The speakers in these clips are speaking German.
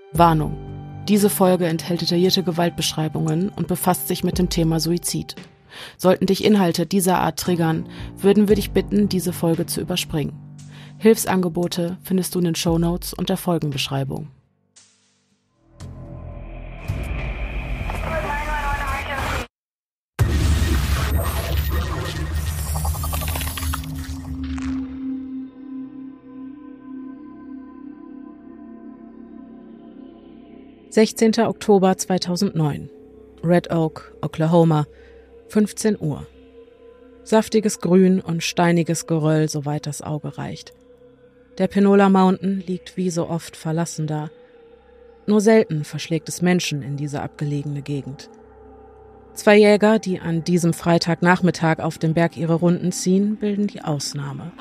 Warnung: Diese Folge enthält detaillierte Gewaltbeschreibungen und befasst sich mit dem Thema Suizid. Sollten dich Inhalte dieser Art triggern, würden wir dich bitten, diese Folge zu überspringen. Hilfsangebote findest du in den Shownotes und der Folgenbeschreibung. »16. Oktober 2009. Red Oak, Oklahoma, 15 Uhr. Saftiges Grün und steiniges Geröll, soweit das Auge reicht. Der Panola Mountain liegt wie so oft verlassen da. Nur selten verschlägt es Menschen in diese abgelegene Gegend. 2 Jäger, die an diesem Freitagnachmittag auf dem Berg ihre Runden ziehen, bilden die Ausnahme.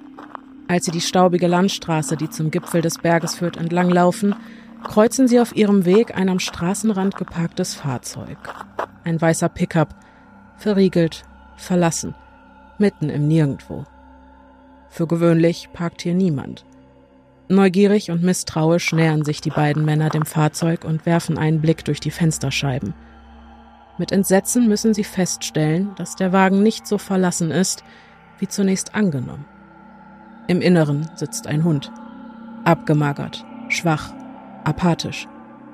Als sie die staubige Landstraße, die zum Gipfel des Berges führt, entlanglaufen, kreuzen sie auf ihrem Weg ein am Straßenrand geparktes Fahrzeug. Ein weißer Pickup, verriegelt, verlassen, mitten im Nirgendwo. Für gewöhnlich parkt hier niemand. Neugierig und misstrauisch nähern sich die beiden Männer dem Fahrzeug und werfen einen Blick durch die Fensterscheiben. Mit Entsetzen müssen sie feststellen, dass der Wagen nicht so verlassen ist, wie zunächst angenommen. Im Inneren sitzt ein Hund, abgemagert, schwach, apathisch.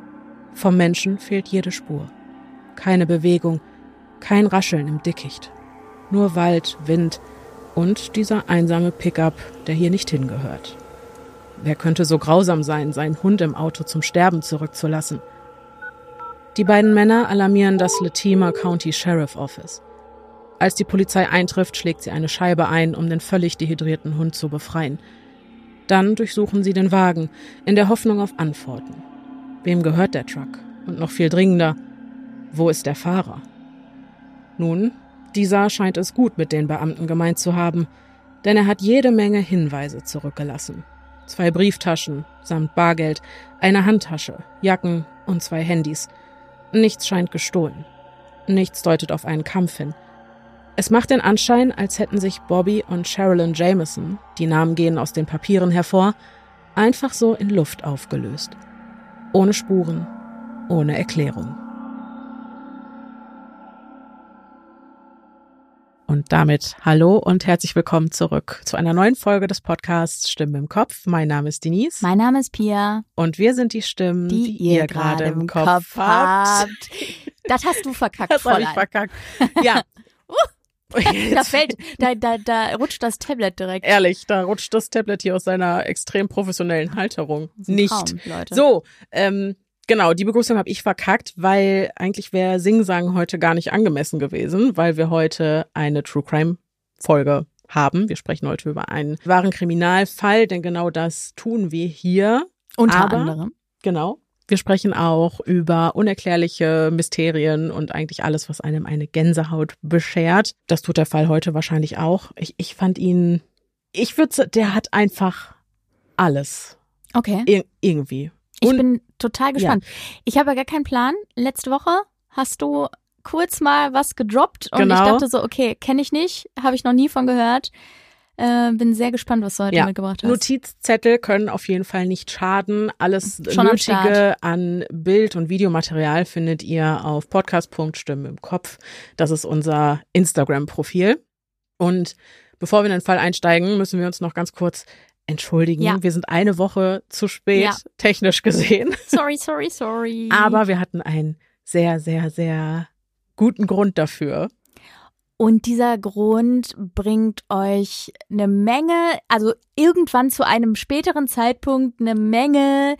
Vom Menschen fehlt jede Spur. Keine Bewegung, kein Rascheln im Dickicht. Nur Wald, Wind und dieser einsame Pickup, der hier nicht hingehört. Wer könnte so grausam sein, seinen Hund im Auto zum Sterben zurückzulassen? Die beiden Männer alarmieren das Latimer County Sheriff Office. Als die Polizei eintrifft, schlägt sie eine Scheibe ein, um den völlig dehydrierten Hund zu befreien. Dann durchsuchen sie den Wagen, in der Hoffnung auf Antworten. Wem gehört der Truck? Und noch viel dringender, wo ist der Fahrer? Nun, dieser scheint es gut mit den Beamten gemeint zu haben, denn er hat jede Menge Hinweise zurückgelassen. 2 Brieftaschen samt Bargeld, eine Handtasche, Jacken und 2 Handys. Nichts scheint gestohlen. Nichts deutet auf einen Kampf hin. Es macht den Anschein, als hätten sich Bobby und Sherilyn Jameson, die Namen gehen aus den Papieren hervor, einfach so in Luft aufgelöst. Ohne Spuren, ohne Erklärung. Und damit hallo und herzlich willkommen zurück zu einer neuen Folge des Podcasts Stimmen im Kopf. Mein Name ist Denise. Mein Name ist Pia. Und wir sind die Stimmen, die ihr gerade im Kopf habt. Das hast du verkackt. Das habe ich verkackt. Ja. Da rutscht das Tablet direkt. Ehrlich, da rutscht das Tablet hier aus seiner extrem professionellen Halterung. Nicht. Traum, Leute. So, genau, die Begrüßung habe ich verkackt, weil eigentlich wäre Singsang heute gar nicht angemessen gewesen, weil wir heute eine True Crime Folge haben. Wir sprechen heute über einen wahren Kriminalfall, denn genau das tun wir hier. Unter anderem. Genau. Wir sprechen auch über unerklärliche Mysterien und eigentlich alles, was einem eine Gänsehaut beschert. Das tut der Fall heute wahrscheinlich auch. Ich fand ihn, der hat einfach alles. Okay. Irgendwie. Ich bin total gespannt. Ja. Ich habe ja gar keinen Plan. Letzte Woche hast du kurz mal was gedroppt und Ich dachte so, okay, kenne ich nicht, habe ich noch nie von gehört. Bin sehr gespannt, was du heute mitgebracht hast. Notizzettel können auf jeden Fall nicht schaden. Alles Nötige an Bild- und Videomaterial findet ihr auf podcast.stimmen im Kopf. Das ist unser Instagram-Profil. Und bevor wir in den Fall einsteigen, müssen wir uns noch ganz kurz entschuldigen. Ja. Wir sind eine Woche zu spät, technisch gesehen. Sorry. Aber wir hatten einen sehr, sehr, sehr guten Grund dafür. Und dieser Grund bringt euch eine Menge, also irgendwann zu einem späteren Zeitpunkt eine Menge,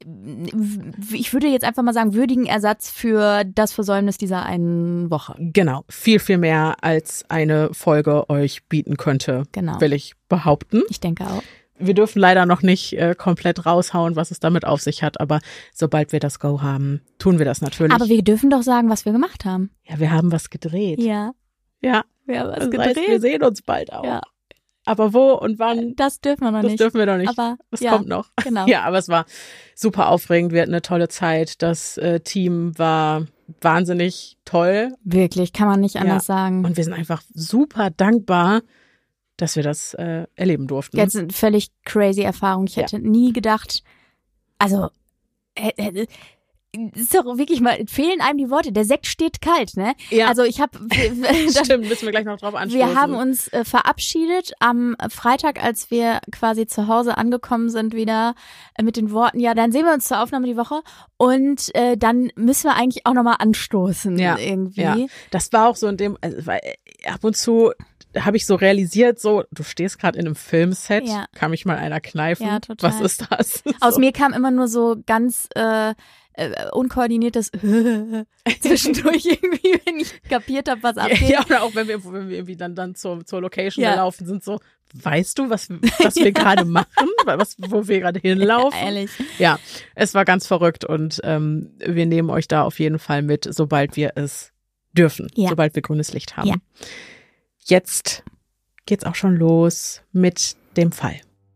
ich würde jetzt einfach mal sagen, würdigen Ersatz für das Versäumnis dieser einen Woche. Genau, viel, viel mehr als eine Folge euch bieten könnte, will ich behaupten. Ich denke auch. Wir dürfen leider noch nicht komplett raushauen, was es damit auf sich hat, aber sobald wir das Go haben, tun wir das natürlich. Aber wir dürfen doch sagen, was wir gemacht haben. Ja, wir haben was gedreht. Ja. Ja, wir haben was das gedreht. Heißt, wir sehen uns bald auch. Ja. Aber wo und wann? Das dürfen wir noch nicht. Das dürfen wir noch nicht. Aber das kommt noch. Genau. Ja, aber es war super aufregend. Wir hatten eine tolle Zeit. Das Team war wahnsinnig toll. Wirklich, kann man nicht anders sagen. Und wir sind einfach super dankbar, dass wir das erleben durften. Jetzt eine völlig crazy Erfahrung. Ich hätte nie gedacht, also ist doch wirklich mal, fehlen einem die Worte. Der Sekt steht kalt, ne? Ja. Also ich habe Stimmt, müssen wir gleich noch drauf anstoßen. Wir haben uns verabschiedet am Freitag, als wir quasi zu Hause angekommen sind, wieder mit den Worten, ja, dann sehen wir uns zur Aufnahme die Woche und dann müssen wir eigentlich auch nochmal anstoßen irgendwie. Ja. Das war auch so in dem, weil ab und zu habe ich so realisiert, so, du stehst gerade in einem Filmset, kann mich mal einer kneifen? Ja, total. Was ist das? Aus mir kam immer nur so ganz unkoordiniertes zwischendurch irgendwie, wenn ich kapiert habe, was abgeht. Ja, oder auch wenn wir irgendwie dann zur Location gelaufen sind, so, weißt du, was wir gerade machen? Wo wir gerade hinlaufen? Ja, ehrlich. Ja, es war ganz verrückt und wir nehmen euch da auf jeden Fall mit, sobald wir es dürfen, sobald wir grünes Licht haben. Ja. Jetzt geht's auch schon los mit dem Fall.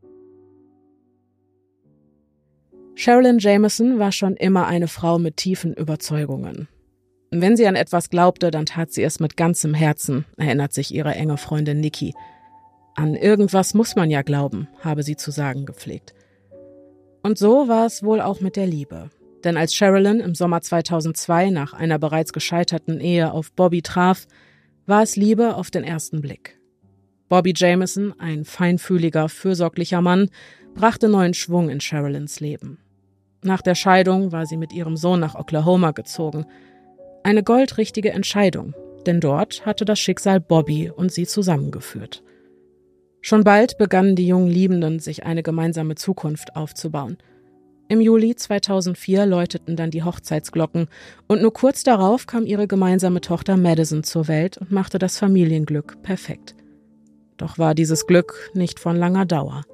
Sherilyn Jameson war schon immer eine Frau mit tiefen Überzeugungen. Wenn sie an etwas glaubte, dann tat sie es mit ganzem Herzen, erinnert sich ihre enge Freundin Nikki. An irgendwas muss man ja glauben, habe sie zu sagen gepflegt. Und so war es wohl auch mit der Liebe. Denn als Sherilyn im Sommer 2002 nach einer bereits gescheiterten Ehe auf Bobby traf, war es Liebe auf den ersten Blick. Bobby Jameson, ein feinfühliger, fürsorglicher Mann, brachte neuen Schwung in Sherilyns Leben. Nach der Scheidung war sie mit ihrem Sohn nach Oklahoma gezogen. Eine goldrichtige Entscheidung, denn dort hatte das Schicksal Bobby und sie zusammengeführt. Schon bald begannen die jungen Liebenden, sich eine gemeinsame Zukunft aufzubauen. Im Juli 2004 läuteten dann die Hochzeitsglocken und nur kurz darauf kam ihre gemeinsame Tochter Madison zur Welt und machte das Familienglück perfekt. Doch war dieses Glück nicht von langer Dauer.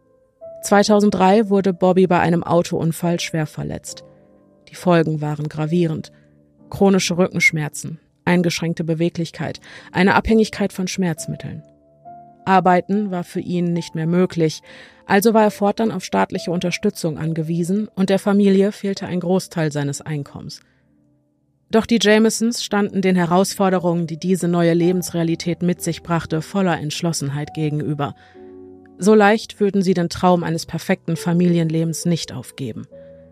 2003 wurde Bobby bei einem Autounfall schwer verletzt. Die Folgen waren gravierend. Chronische Rückenschmerzen, eingeschränkte Beweglichkeit, eine Abhängigkeit von Schmerzmitteln. Arbeiten war für ihn nicht mehr möglich, also war er fortan auf staatliche Unterstützung angewiesen und der Familie fehlte ein Großteil seines Einkommens. Doch die Jamesons standen den Herausforderungen, die diese neue Lebensrealität mit sich brachte, voller Entschlossenheit gegenüber. So leicht würden sie den Traum eines perfekten Familienlebens nicht aufgeben.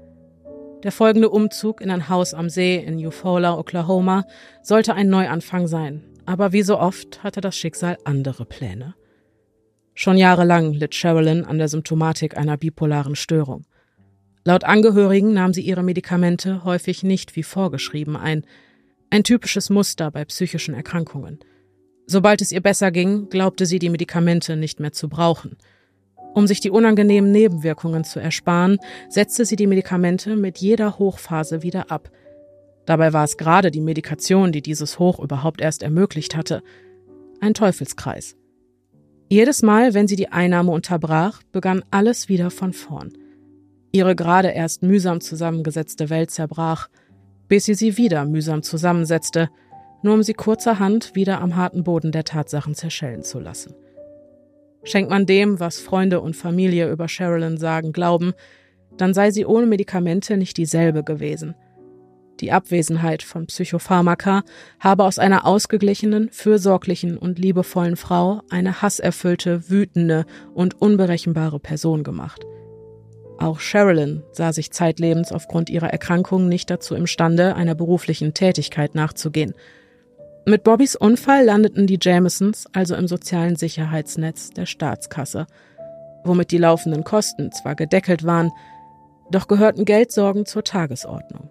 Der folgende Umzug in ein Haus am See in Eufaula, Oklahoma, sollte ein Neuanfang sein, aber wie so oft hatte das Schicksal andere Pläne. Schon jahrelang litt Sherilyn an der Symptomatik einer bipolaren Störung. Laut Angehörigen nahm sie ihre Medikamente häufig nicht wie vorgeschrieben ein typisches Muster bei psychischen Erkrankungen. Sobald es ihr besser ging, glaubte sie, die Medikamente nicht mehr zu brauchen. Um sich die unangenehmen Nebenwirkungen zu ersparen, setzte sie die Medikamente mit jeder Hochphase wieder ab. Dabei war es gerade die Medikation, die dieses Hoch überhaupt erst ermöglicht hatte. Ein Teufelskreis. Jedes Mal, wenn sie die Einnahme unterbrach, begann alles wieder von vorn. Ihre gerade erst mühsam zusammengesetzte Welt zerbrach, bis sie wieder mühsam zusammensetzte, nur um sie kurzerhand wieder am harten Boden der Tatsachen zerschellen zu lassen. Schenkt man dem, was Freunde und Familie über Sherilyn sagen, Glauben, dann sei sie ohne Medikamente nicht dieselbe gewesen. Die Abwesenheit von Psychopharmaka habe aus einer ausgeglichenen, fürsorglichen und liebevollen Frau eine hasserfüllte, wütende und unberechenbare Person gemacht. Auch Sherilyn sah sich zeitlebens aufgrund ihrer Erkrankung nicht dazu imstande, einer beruflichen Tätigkeit nachzugehen. Mit Bobbys Unfall landeten die Jamesons also im sozialen Sicherheitsnetz der Staatskasse, womit die laufenden Kosten zwar gedeckelt waren, doch gehörten Geldsorgen zur Tagesordnung.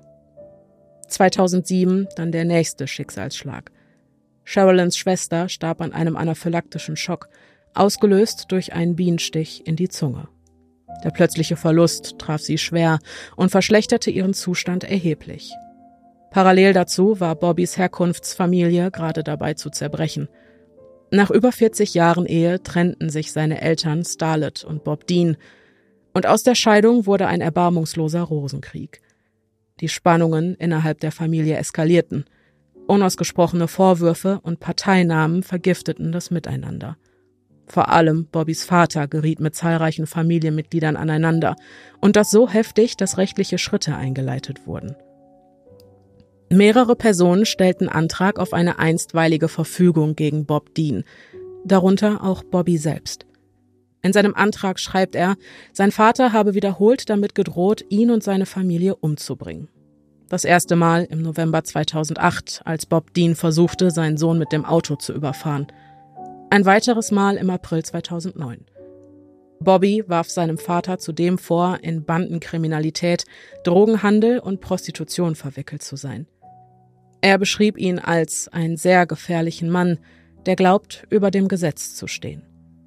2007 dann der nächste Schicksalsschlag. Sherilyns Schwester starb an einem anaphylaktischen Schock, ausgelöst durch einen Bienenstich in die Zunge. Der plötzliche Verlust traf sie schwer und verschlechterte ihren Zustand erheblich. Parallel dazu war Bobbys Herkunftsfamilie gerade dabei zu zerbrechen. Nach über 40 Jahren Ehe trennten sich seine Eltern Starlet und Bob Dean, und aus der Scheidung wurde ein erbarmungsloser Rosenkrieg. Die Spannungen innerhalb der Familie eskalierten. Unausgesprochene Vorwürfe und Parteinamen vergifteten das Miteinander. Vor allem Bobbys Vater geriet mit zahlreichen Familienmitgliedern aneinander, und das so heftig, dass rechtliche Schritte eingeleitet wurden. Mehrere Personen stellten Antrag auf eine einstweilige Verfügung gegen Bob Dean, darunter auch Bobby selbst. In seinem Antrag schreibt er, sein Vater habe wiederholt damit gedroht, ihn und seine Familie umzubringen. Das erste Mal im November 2008, als Bob Dean versuchte, seinen Sohn mit dem Auto zu überfahren. Ein weiteres Mal im April 2009. Bobby warf seinem Vater zudem vor, in Bandenkriminalität, Drogenhandel und Prostitution verwickelt zu sein. Er beschrieb ihn als einen sehr gefährlichen Mann, der glaubt, über dem Gesetz zu stehen.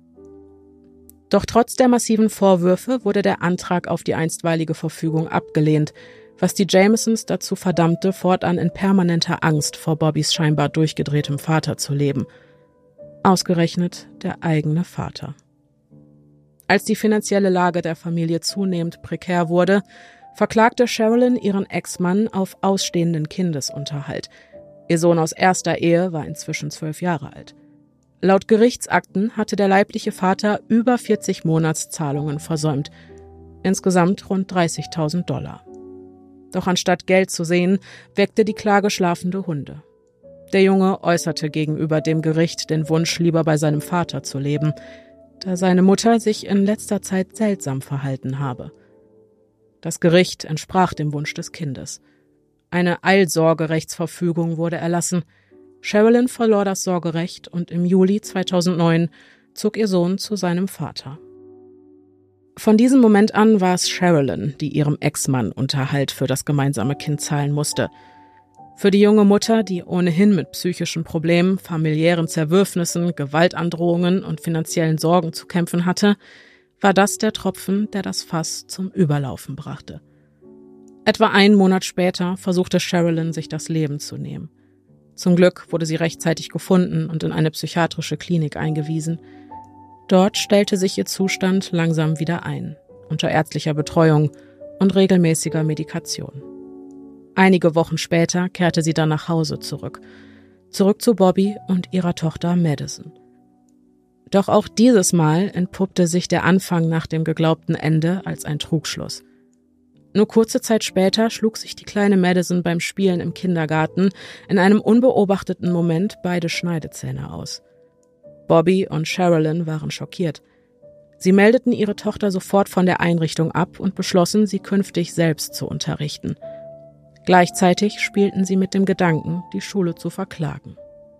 Doch trotz der massiven Vorwürfe wurde der Antrag auf die einstweilige Verfügung abgelehnt, was die Jamisons dazu verdammte, fortan in permanenter Angst vor Bobbys scheinbar durchgedrehtem Vater zu leben. Ausgerechnet der eigene Vater. Als die finanzielle Lage der Familie zunehmend prekär wurde, verklagte Sherilyn ihren Ex-Mann auf ausstehenden Kindesunterhalt. Ihr Sohn aus erster Ehe war inzwischen 12 Jahre alt. Laut Gerichtsakten hatte der leibliche Vater über 40 Monatszahlungen versäumt. Insgesamt rund $30.000. Doch anstatt Geld zu sehen, weckte die Klage schlafende Hunde. Der Junge äußerte gegenüber dem Gericht den Wunsch, lieber bei seinem Vater zu leben, da seine Mutter sich in letzter Zeit seltsam verhalten habe. Das Gericht entsprach dem Wunsch des Kindes. Eine Eilsorgerechtsverfügung wurde erlassen. Sherilyn verlor das Sorgerecht und im Juli 2009 zog ihr Sohn zu seinem Vater. Von diesem Moment an war es Sherilyn, die ihrem Ex-Mann Unterhalt für das gemeinsame Kind zahlen musste. Für die junge Mutter, die ohnehin mit psychischen Problemen, familiären Zerwürfnissen, Gewaltandrohungen und finanziellen Sorgen zu kämpfen hatte, war das der Tropfen, der das Fass zum Überlaufen brachte. Etwa einen Monat später versuchte Sherilyn, sich das Leben zu nehmen. Zum Glück wurde sie rechtzeitig gefunden und in eine psychiatrische Klinik eingewiesen. Dort stellte sich ihr Zustand langsam wieder ein, unter ärztlicher Betreuung und regelmäßiger Medikation. Einige Wochen später kehrte sie dann nach Hause zurück zu Bobby und ihrer Tochter Madison. Doch auch dieses Mal entpuppte sich der Anfang nach dem geglaubten Ende als ein Trugschluss. Nur kurze Zeit später schlug sich die kleine Madison beim Spielen im Kindergarten in einem unbeobachteten Moment beide Schneidezähne aus. Bobby und Sherilyn waren schockiert. Sie meldeten ihre Tochter sofort von der Einrichtung ab und beschlossen, sie künftig selbst zu unterrichten. Gleichzeitig spielten sie mit dem Gedanken, die Schule zu verklagen.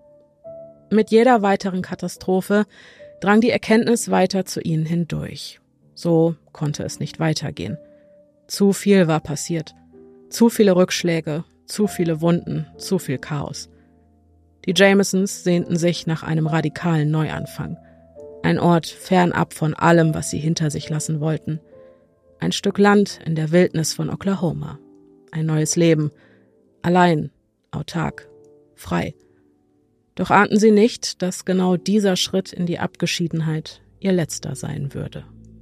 Mit jeder weiteren Katastrophe drang die Erkenntnis weiter zu ihnen hindurch. So konnte es nicht weitergehen. Zu viel war passiert. Zu viele Rückschläge, zu viele Wunden, zu viel Chaos. Die Jamisons sehnten sich nach einem radikalen Neuanfang. Ein Ort fernab von allem, was sie hinter sich lassen wollten. Ein Stück Land in der Wildnis von Oklahoma. Ein neues Leben. Allein, autark, frei. Doch ahnten sie nicht, dass genau dieser Schritt in die Abgeschiedenheit ihr letzter sein würde.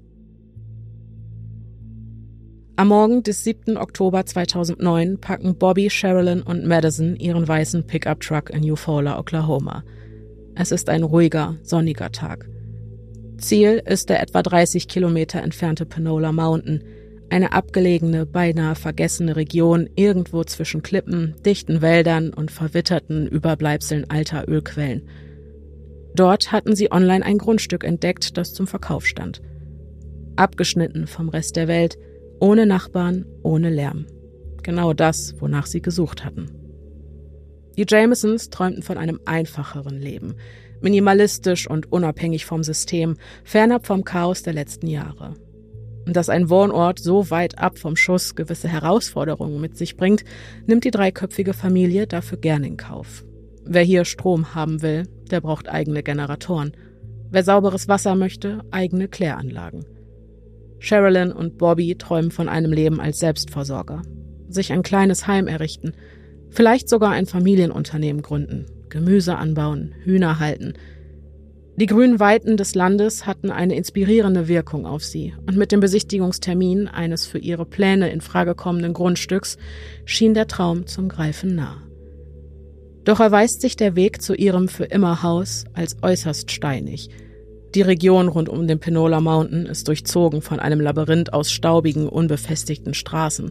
Am Morgen des 7. Oktober 2009 packen Bobby, Sherilyn und Madison ihren weißen Pickup-Truck in Eufaula, Oklahoma. Es ist ein ruhiger, sonniger Tag. Ziel ist der etwa 30 Kilometer entfernte Panola Mountain, eine abgelegene, beinahe vergessene Region irgendwo zwischen Klippen, dichten Wäldern und verwitterten Überbleibseln alter Ölquellen. Dort hatten sie online ein Grundstück entdeckt, das zum Verkauf stand. Abgeschnitten vom Rest der Welt, ohne Nachbarn, ohne Lärm. Genau das, wonach sie gesucht hatten. Die Jamisons träumten von einem einfacheren Leben, minimalistisch und unabhängig vom System, fernab vom Chaos der letzten Jahre. Und dass ein Wohnort so weit ab vom Schuss gewisse Herausforderungen mit sich bringt, nimmt die dreiköpfige Familie dafür gern in Kauf. Wer hier Strom haben will, der braucht eigene Generatoren. Wer sauberes Wasser möchte, eigene Kläranlagen. Sherilyn und Bobby träumen von einem Leben als Selbstversorger. Sich ein kleines Heim errichten, vielleicht sogar ein Familienunternehmen gründen, Gemüse anbauen, Hühner halten. Die grünen Weiten des Landes hatten eine inspirierende Wirkung auf sie und mit dem Besichtigungstermin eines für ihre Pläne in Frage kommenden Grundstücks schien der Traum zum Greifen nah. Doch erweist sich der Weg zu ihrem Für-immer-Haus als äußerst steinig. Die Region rund um den Panola Mountain ist durchzogen von einem Labyrinth aus staubigen, unbefestigten Straßen.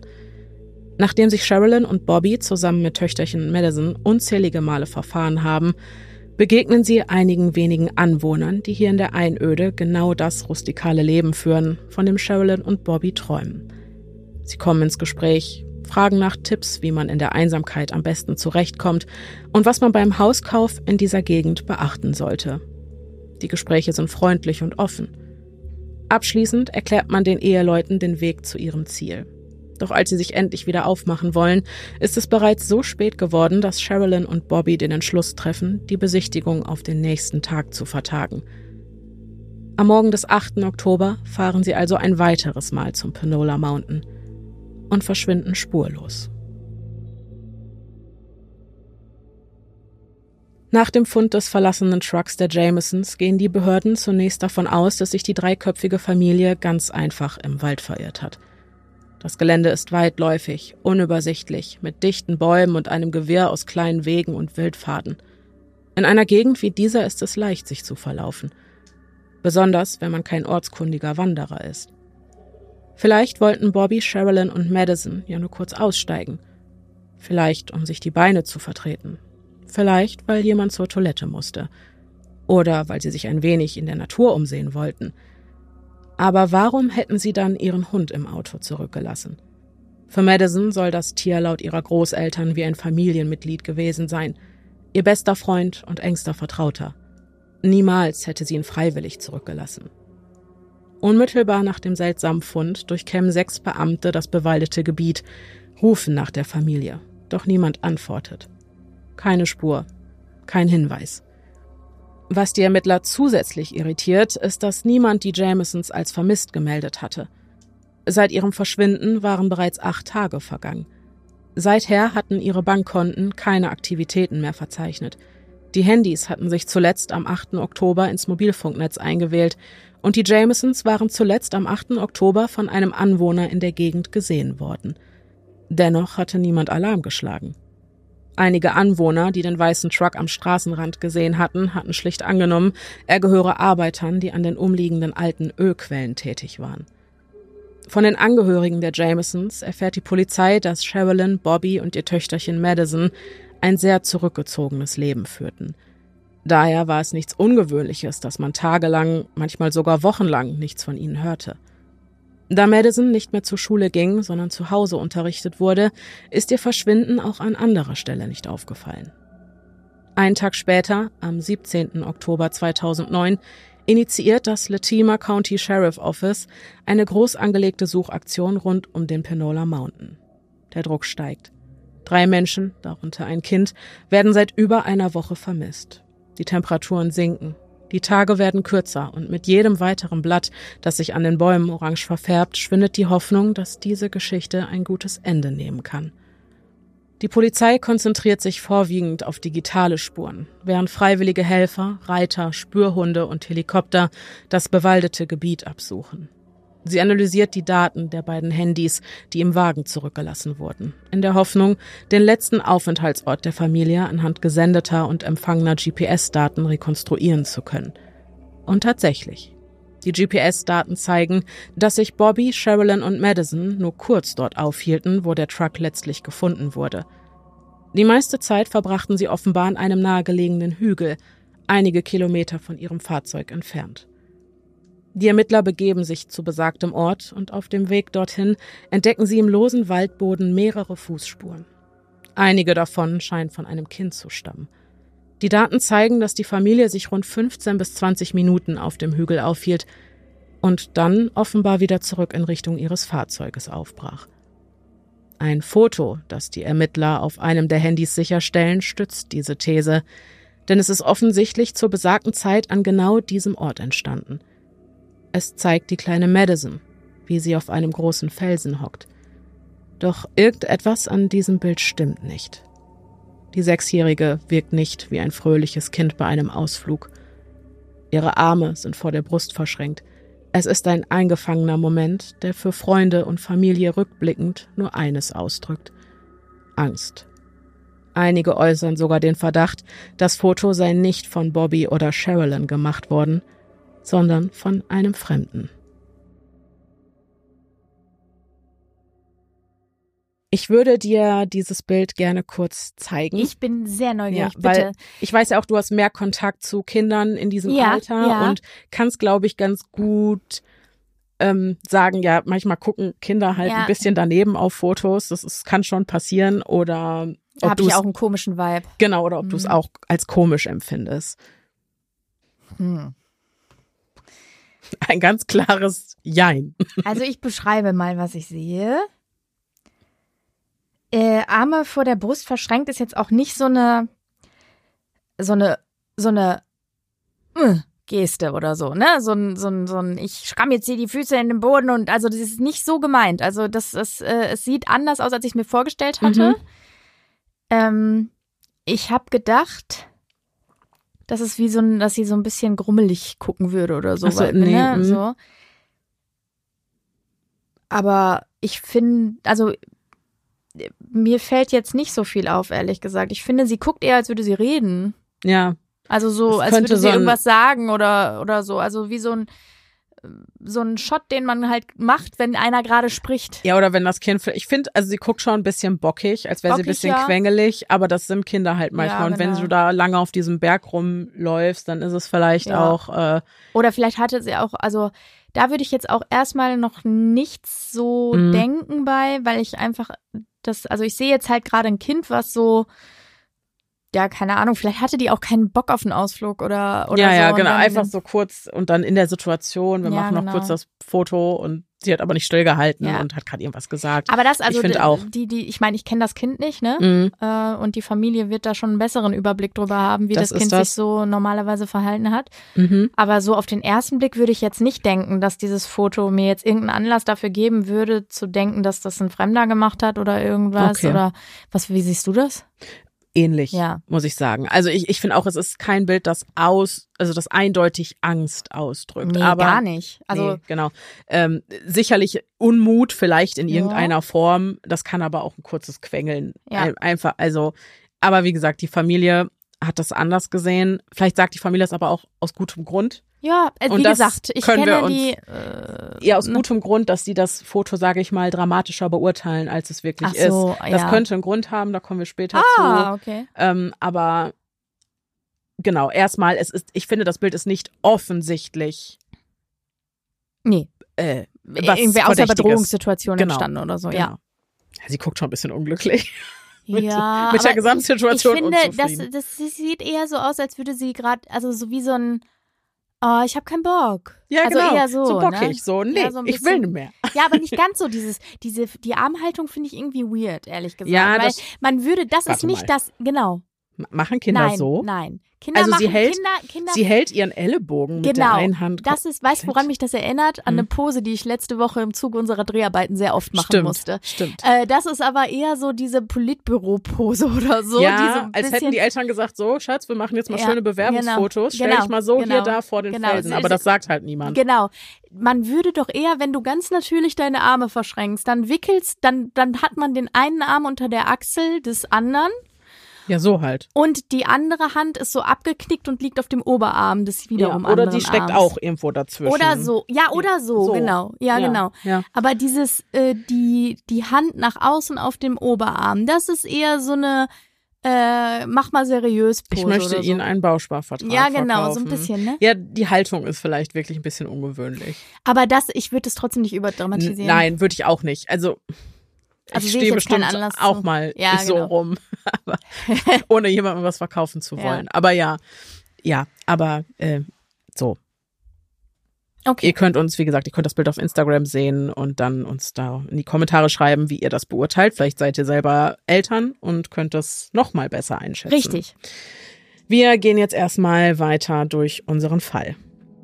Nachdem sich Sherilyn und Bobby zusammen mit Töchterchen Madison unzählige Male verfahren haben, begegnen sie einigen wenigen Anwohnern, die hier in der Einöde genau das rustikale Leben führen, von dem Sherilyn und Bobby träumen. Sie kommen ins Gespräch, fragen nach Tipps, wie man in der Einsamkeit am besten zurechtkommt und was man beim Hauskauf in dieser Gegend beachten sollte. Die Gespräche sind freundlich und offen. Abschließend erklärt man den Eheleuten den Weg zu ihrem Ziel. Doch als sie sich endlich wieder aufmachen wollen, ist es bereits so spät geworden, dass Sherilyn und Bobby den Entschluss treffen, die Besichtigung auf den nächsten Tag zu vertagen. Am Morgen des 8. Oktober fahren sie also ein weiteres Mal zum Panola Mountain und verschwinden spurlos. Nach dem Fund des verlassenen Trucks der Jamisons gehen die Behörden zunächst davon aus, dass sich die dreiköpfige Familie ganz einfach im Wald verirrt hat. Das Gelände ist weitläufig, unübersichtlich, mit dichten Bäumen und einem Gewirr aus kleinen Wegen und Wildpfaden. In einer Gegend wie dieser ist es leicht, sich zu verlaufen. Besonders, wenn man kein ortskundiger Wanderer ist. Vielleicht wollten Bobby, Sherilyn und Madison ja nur kurz aussteigen. Vielleicht, um sich die Beine zu vertreten. Vielleicht, weil jemand zur Toilette musste. Oder weil sie sich ein wenig in der Natur umsehen wollten. Aber warum hätten sie dann ihren Hund im Auto zurückgelassen? Für Madison soll das Tier laut ihrer Großeltern wie ein Familienmitglied gewesen sein. Ihr bester Freund und engster Vertrauter. Niemals hätte sie ihn freiwillig zurückgelassen. Unmittelbar nach dem seltsamen Fund durchkämmen 6 Beamte das bewaldete Gebiet, rufen nach der Familie. Doch niemand antwortet. Keine Spur, kein Hinweis. Was die Ermittler zusätzlich irritiert, ist, dass niemand die Jamisons als vermisst gemeldet hatte. Seit ihrem Verschwinden waren bereits 8 Tage vergangen. Seither hatten ihre Bankkonten keine Aktivitäten mehr verzeichnet. Die Handys hatten sich zuletzt am 8. Oktober ins Mobilfunknetz eingewählt und die Jamisons waren zuletzt am 8. Oktober von einem Anwohner in der Gegend gesehen worden. Dennoch hatte niemand Alarm geschlagen. Einige Anwohner, die den weißen Truck am Straßenrand gesehen hatten, hatten schlicht angenommen, er gehöre Arbeitern, die an den umliegenden alten Ölquellen tätig waren. Von den Angehörigen der Jamisons erfährt die Polizei, dass Sherilyn, Bobby und ihr Töchterchen Madison ein sehr zurückgezogenes Leben führten. Daher war es nichts Ungewöhnliches, dass man tagelang, manchmal sogar wochenlang nichts von ihnen hörte. Da Madison nicht mehr zur Schule ging, sondern zu Hause unterrichtet wurde, ist ihr Verschwinden auch an anderer Stelle nicht aufgefallen. Einen Tag später, am 17. Oktober 2009, initiiert das Latimer County Sheriff Office eine groß angelegte Suchaktion rund um den Panola Mountain. Der Druck steigt. 3 Menschen, darunter ein Kind, werden seit über einer Woche vermisst. Die Temperaturen sinken. Die Tage werden kürzer und mit jedem weiteren Blatt, das sich an den Bäumen orange verfärbt, schwindet die Hoffnung, dass diese Geschichte ein gutes Ende nehmen kann. Die Polizei konzentriert sich vorwiegend auf digitale Spuren, während freiwillige Helfer, Reiter, Spürhunde und Helikopter das bewaldete Gebiet absuchen. Sie analysiert die Daten der beiden Handys, die im Wagen zurückgelassen wurden, in der Hoffnung, den letzten Aufenthaltsort der Familie anhand gesendeter und empfangener GPS-Daten rekonstruieren zu können. Und tatsächlich. Die GPS-Daten zeigen, dass sich Bobby, Sherilyn und Madison nur kurz dort aufhielten, wo der Truck letztlich gefunden wurde. Die meiste Zeit verbrachten sie offenbar an einem nahegelegenen Hügel, einige Kilometer von ihrem Fahrzeug entfernt. Die Ermittler begeben sich zu besagtem Ort und auf dem Weg dorthin entdecken sie im losen Waldboden mehrere Fußspuren. Einige davon scheinen von einem Kind zu stammen. Die Daten zeigen, dass die Familie sich rund 15 bis 20 Minuten auf dem Hügel aufhielt und dann offenbar wieder zurück in Richtung ihres Fahrzeuges aufbrach. Ein Foto, das die Ermittler auf einem der Handys sicherstellen, stützt diese These, denn es ist offensichtlich zur besagten Zeit an genau diesem Ort entstanden. Es zeigt die kleine Madison, wie sie auf einem großen Felsen hockt. Doch irgendetwas an diesem Bild stimmt nicht. Die 6-Jährige wirkt nicht wie ein fröhliches Kind bei einem Ausflug. Ihre Arme sind vor der Brust verschränkt. Es ist ein eingefangener Moment, der für Freunde und Familie rückblickend nur eines ausdrückt: Angst. Einige äußern sogar den Verdacht, das Foto sei nicht von Bobby oder Sherilyn gemacht worden, sondern von einem Fremden. Ich würde dir dieses Bild gerne kurz zeigen. Ich bin sehr neugierig, ja, weil bitte. Ich weiß ja auch, du hast mehr Kontakt zu Kindern in diesem Alter und kannst, glaube ich, ganz gut sagen, ja, manchmal gucken Kinder halt ein bisschen daneben auf Fotos. Kann schon passieren oder da habe ich auch einen komischen Vibe. Genau, oder ob du es auch als komisch empfindest. Ein ganz klares Jein. Also ich beschreibe mal, was ich sehe. Arme vor der Brust verschränkt ist jetzt auch nicht so eine Geste oder so, ne? So ein ich schramm jetzt hier die Füße in den Boden und also das ist nicht so gemeint. Also es sieht anders aus, als ich es mir vorgestellt hatte. Ich habe gedacht, dass es dass sie so ein bisschen grummelig gucken würde oder so. Ach so, nee, ne? So. Aber ich finde, also mir fällt jetzt nicht so viel auf, ehrlich gesagt. Ich finde, sie guckt eher, als würde sie reden. Ja. Also so, als würde sie irgendwas sagen oder so. Also wie so ein Shot, den man halt macht, wenn einer gerade spricht. Ja, oder wenn das Kind, ich finde, also sie guckt schon ein bisschen bockig, als wäre sie ein bisschen quengelig, aber das sind Kinder halt manchmal. Ja, genau. Und wenn du da lange auf diesem Berg rumläufst, dann ist es vielleicht auch. Oder vielleicht hatte sie auch, also da würde ich jetzt auch erstmal noch nichts so denken bei, weil ich einfach also ich sehe jetzt halt gerade ein Kind, was so, ja, keine Ahnung, vielleicht hatte die auch keinen Bock auf einen Ausflug oder ja, so. Ja, genau, einfach so kurz und dann in der Situation, wir machen noch kurz das Foto und sie hat aber nicht stillgehalten und hat gerade irgendwas gesagt. Aber das, also ich finde auch. Ich meine, ich kenne das Kind nicht, ne? Und die Familie wird da schon einen besseren Überblick drüber haben, wie das Kind sich so normalerweise verhalten hat. Aber so auf den ersten Blick würde ich jetzt nicht denken, dass dieses Foto mir jetzt irgendeinen Anlass dafür geben würde, zu denken, dass das ein Fremder gemacht hat oder irgendwas. Okay. Oder wie siehst du das? Ähnlich, muss ich sagen. Also ich finde auch, es ist kein Bild, das eindeutig Angst ausdrückt. Nee, aber gar nicht. Also nee, genau. Sicherlich Unmut vielleicht in irgendeiner Form. Das kann aber auch ein kurzes Quengeln. Einfach, also, aber wie gesagt, die Familie hat das anders gesehen. Vielleicht sagt die Familie das aber auch aus gutem Grund. Ja, wie gesagt, ich kenne die. Ja, aus gutem Grund, dass die das Foto, sage ich mal, dramatischer beurteilen, als es wirklich ist. Das könnte einen Grund haben, da kommen wir später zu. Okay. Aber genau, erstmal, ich finde, das Bild ist nicht offensichtlich. Nee. Irgendwie aus der Bedrohungssituation entstanden oder so, ja. Sie guckt schon ein bisschen unglücklich. Mit der Gesamtsituation. Ich finde, das sieht eher so aus, als würde sie gerade, also so wie so ein ich habe keinen Bock. Ja, also genau. Eher so bockig, ne? so. Nee, so ich will nicht mehr. Ja, aber nicht ganz so. Die Armhaltung finde ich irgendwie weird, ehrlich gesagt. Ja, weil man würde, das ist nicht das, genau. Machen Kinder so? Nein. Also sie hält ihren Ellenbogen mit der einen Hand. Das ist, weißt du, woran mich das erinnert? An eine Pose, die ich letzte Woche im Zuge unserer Dreharbeiten sehr oft machen musste. Stimmt. Das ist aber eher so diese Politbüro-Pose oder so. Ja, als hätten die Eltern gesagt, so, Schatz, wir machen jetzt mal schöne Bewerbungsfotos. Stell dich mal so hier da vor den Felsen. Aber das sagt halt niemand. Genau. Man würde doch eher, wenn du ganz natürlich deine Arme verschränkst, dann wickelst, dann hat man den einen Arm unter der Achsel des anderen. Ja, so halt. Und die andere Hand ist so abgeknickt und liegt auf dem Oberarm des wiederum anderen Oder die steckt auch irgendwo dazwischen. Oder so. Ja, oder so. Genau. Ja, genau. Ja. Aber dieses, die Hand nach außen auf dem Oberarm, das ist eher so eine mach mal seriös Pose. Ich möchte Ihnen einen Bausparvertrag verkaufen. So ein bisschen, ne? Ja, die Haltung ist vielleicht wirklich ein bisschen ungewöhnlich. Aber ich würde es trotzdem nicht überdramatisieren. Nein, würde ich auch nicht. Also ich stehe bestimmt auch mal so rum, aber ohne jemandem was verkaufen zu wollen. Aber so. Okay. Ihr könnt uns, wie gesagt, das Bild auf Instagram sehen und dann uns da in die Kommentare schreiben, wie ihr das beurteilt. Vielleicht seid ihr selber Eltern und könnt das noch mal besser einschätzen. Richtig. Wir gehen jetzt erstmal weiter durch unseren Fall.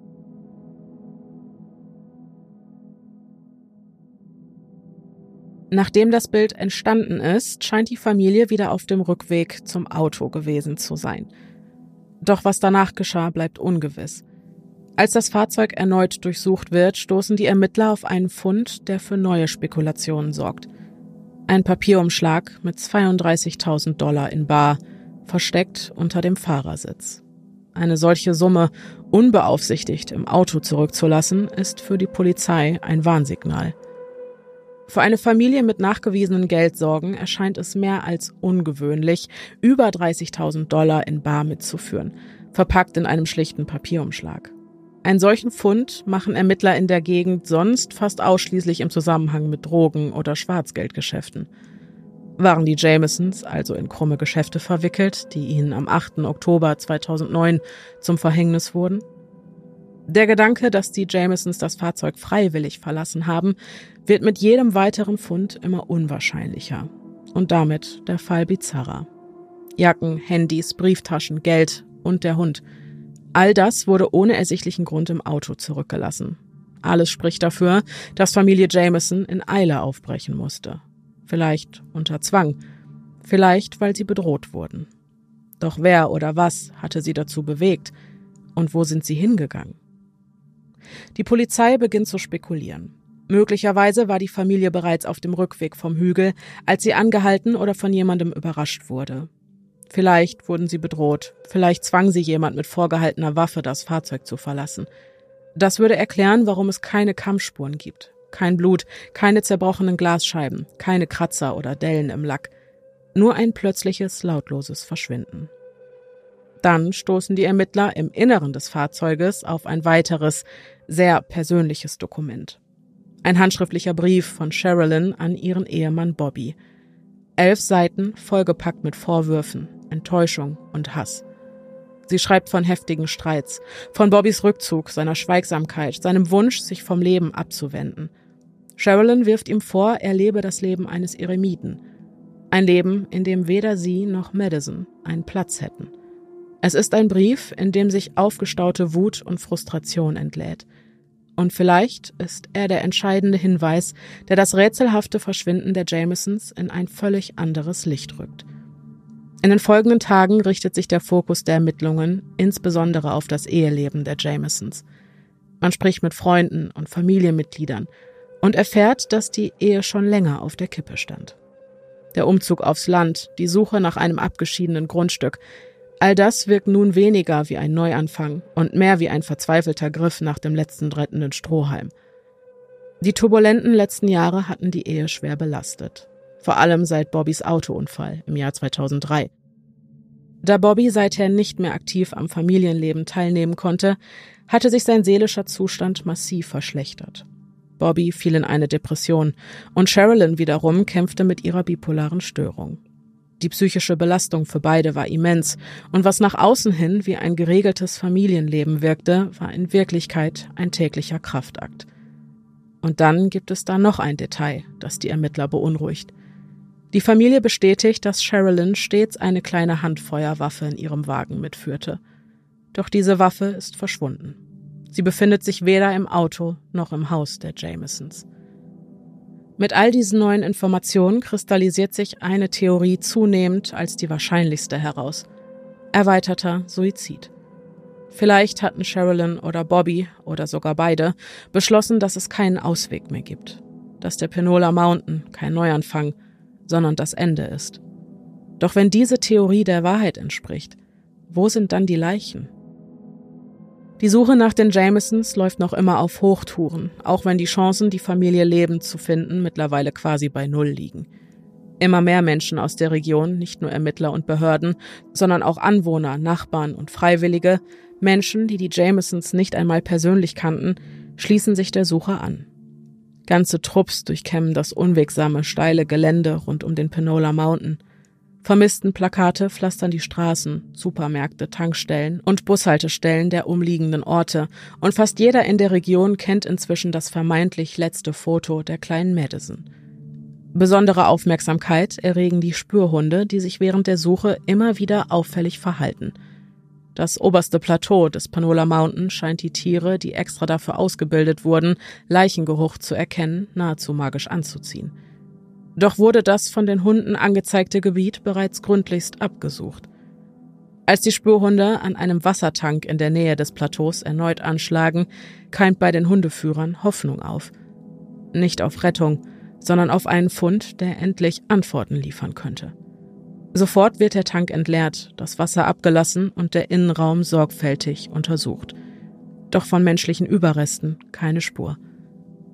Nachdem das Bild entstanden ist, scheint die Familie wieder auf dem Rückweg zum Auto gewesen zu sein. Doch was danach geschah, bleibt ungewiss. Als das Fahrzeug erneut durchsucht wird, stoßen die Ermittler auf einen Fund, der für neue Spekulationen sorgt. Ein Papierumschlag mit $32.000 in bar, versteckt unter dem Fahrersitz. Eine solche Summe unbeaufsichtigt im Auto zurückzulassen, ist für die Polizei ein Warnsignal. Für eine Familie mit nachgewiesenen Geldsorgen erscheint es mehr als ungewöhnlich, über $30.000 in bar mitzuführen, verpackt in einem schlichten Papierumschlag. Einen solchen Fund machen Ermittler in der Gegend sonst fast ausschließlich im Zusammenhang mit Drogen- oder Schwarzgeldgeschäften. Waren die Jamesons also in krumme Geschäfte verwickelt, die ihnen am 8. Oktober 2009 zum Verhängnis wurden? Der Gedanke, dass die Jamesons das Fahrzeug freiwillig verlassen haben, wird mit jedem weiteren Fund immer unwahrscheinlicher. Und damit der Fall bizarrer. Jacken, Handys, Brieftaschen, Geld und der Hund. All das wurde ohne ersichtlichen Grund im Auto zurückgelassen. Alles spricht dafür, dass Familie Jameson in Eile aufbrechen musste. Vielleicht unter Zwang, vielleicht weil sie bedroht wurden. Doch wer oder was hatte sie dazu bewegt? Und wo sind sie hingegangen? Die Polizei beginnt zu spekulieren. Möglicherweise war die Familie bereits auf dem Rückweg vom Hügel, als sie angehalten oder von jemandem überrascht wurde. Vielleicht wurden sie bedroht, vielleicht zwang sie jemand mit vorgehaltener Waffe, das Fahrzeug zu verlassen. Das würde erklären, warum es keine Kammspuren gibt. Kein Blut, keine zerbrochenen Glasscheiben, keine Kratzer oder Dellen im Lack. Nur ein plötzliches, lautloses Verschwinden. Dann stoßen die Ermittler im Inneren des Fahrzeuges auf ein weiteres, sehr persönliches Dokument. Ein handschriftlicher Brief von Sherilyn an ihren Ehemann Bobby. 11 Seiten, vollgepackt mit Vorwürfen, Enttäuschung und Hass. Sie schreibt von heftigen Streits, von Bobbys Rückzug, seiner Schweigsamkeit, seinem Wunsch, sich vom Leben abzuwenden. Sherilyn wirft ihm vor, er lebe das Leben eines Eremiten. Ein Leben, in dem weder sie noch Madison einen Platz hätten. Es ist ein Brief, in dem sich aufgestaute Wut und Frustration entlädt. Und vielleicht ist er der entscheidende Hinweis, der das rätselhafte Verschwinden der Jamesons in ein völlig anderes Licht rückt. In den folgenden Tagen richtet sich der Fokus der Ermittlungen insbesondere auf das Eheleben der Jamesons. Man spricht mit Freunden und Familienmitgliedern und erfährt, dass die Ehe schon länger auf der Kippe stand. Der Umzug aufs Land, die Suche nach einem abgeschiedenen Grundstück, all das wirkt nun weniger wie ein Neuanfang und mehr wie ein verzweifelter Griff nach dem letzten rettenden Strohhalm. Die turbulenten letzten Jahre hatten die Ehe schwer belastet. Vor allem seit Bobbys Autounfall im Jahr 2003. Da Bobby seither nicht mehr aktiv am Familienleben teilnehmen konnte, hatte sich sein seelischer Zustand massiv verschlechtert. Bobby fiel in eine Depression und Sherilyn wiederum kämpfte mit ihrer bipolaren Störung. Die psychische Belastung für beide war immens und was nach außen hin wie ein geregeltes Familienleben wirkte, war in Wirklichkeit ein täglicher Kraftakt. Und dann gibt es da noch ein Detail, das die Ermittler beunruhigt. Die Familie bestätigt, dass Sherilyn stets eine kleine Handfeuerwaffe in ihrem Wagen mitführte. Doch diese Waffe ist verschwunden. Sie befindet sich weder im Auto noch im Haus der Jamesons. Mit all diesen neuen Informationen kristallisiert sich eine Theorie zunehmend als die wahrscheinlichste heraus. Erweiterter Suizid. Vielleicht hatten Sherilyn oder Bobby oder sogar beide beschlossen, dass es keinen Ausweg mehr gibt. Dass der Penola Mountain kein Neuanfang, sondern das Ende ist. Doch wenn diese Theorie der Wahrheit entspricht, wo sind dann die Leichen? Die Suche nach den Jamesons läuft noch immer auf Hochtouren, auch wenn die Chancen, die Familie lebend zu finden, mittlerweile quasi bei Null liegen. Immer mehr Menschen aus der Region, nicht nur Ermittler und Behörden, sondern auch Anwohner, Nachbarn und Freiwillige, Menschen, die die Jamesons nicht einmal persönlich kannten, schließen sich der Suche an. Ganze Trupps durchkämmen das unwegsame, steile Gelände rund um den Penola Mountain. Vermisstenplakate pflastern die Straßen, Supermärkte, Tankstellen und Bushaltestellen der umliegenden Orte und fast jeder in der Region kennt inzwischen das vermeintlich letzte Foto der kleinen Madison. Besondere Aufmerksamkeit erregen die Spürhunde, die sich während der Suche immer wieder auffällig verhalten. Das oberste Plateau des Penola Mountain scheint die Tiere, die extra dafür ausgebildet wurden, Leichengeruch zu erkennen, nahezu magisch anzuziehen. Doch wurde das von den Hunden angezeigte Gebiet bereits gründlichst abgesucht. Als die Spürhunde an einem Wassertank in der Nähe des Plateaus erneut anschlagen, keimt bei den Hundeführern Hoffnung auf. Nicht auf Rettung, sondern auf einen Fund, der endlich Antworten liefern könnte. Sofort wird der Tank entleert, das Wasser abgelassen und der Innenraum sorgfältig untersucht. Doch von menschlichen Überresten keine Spur.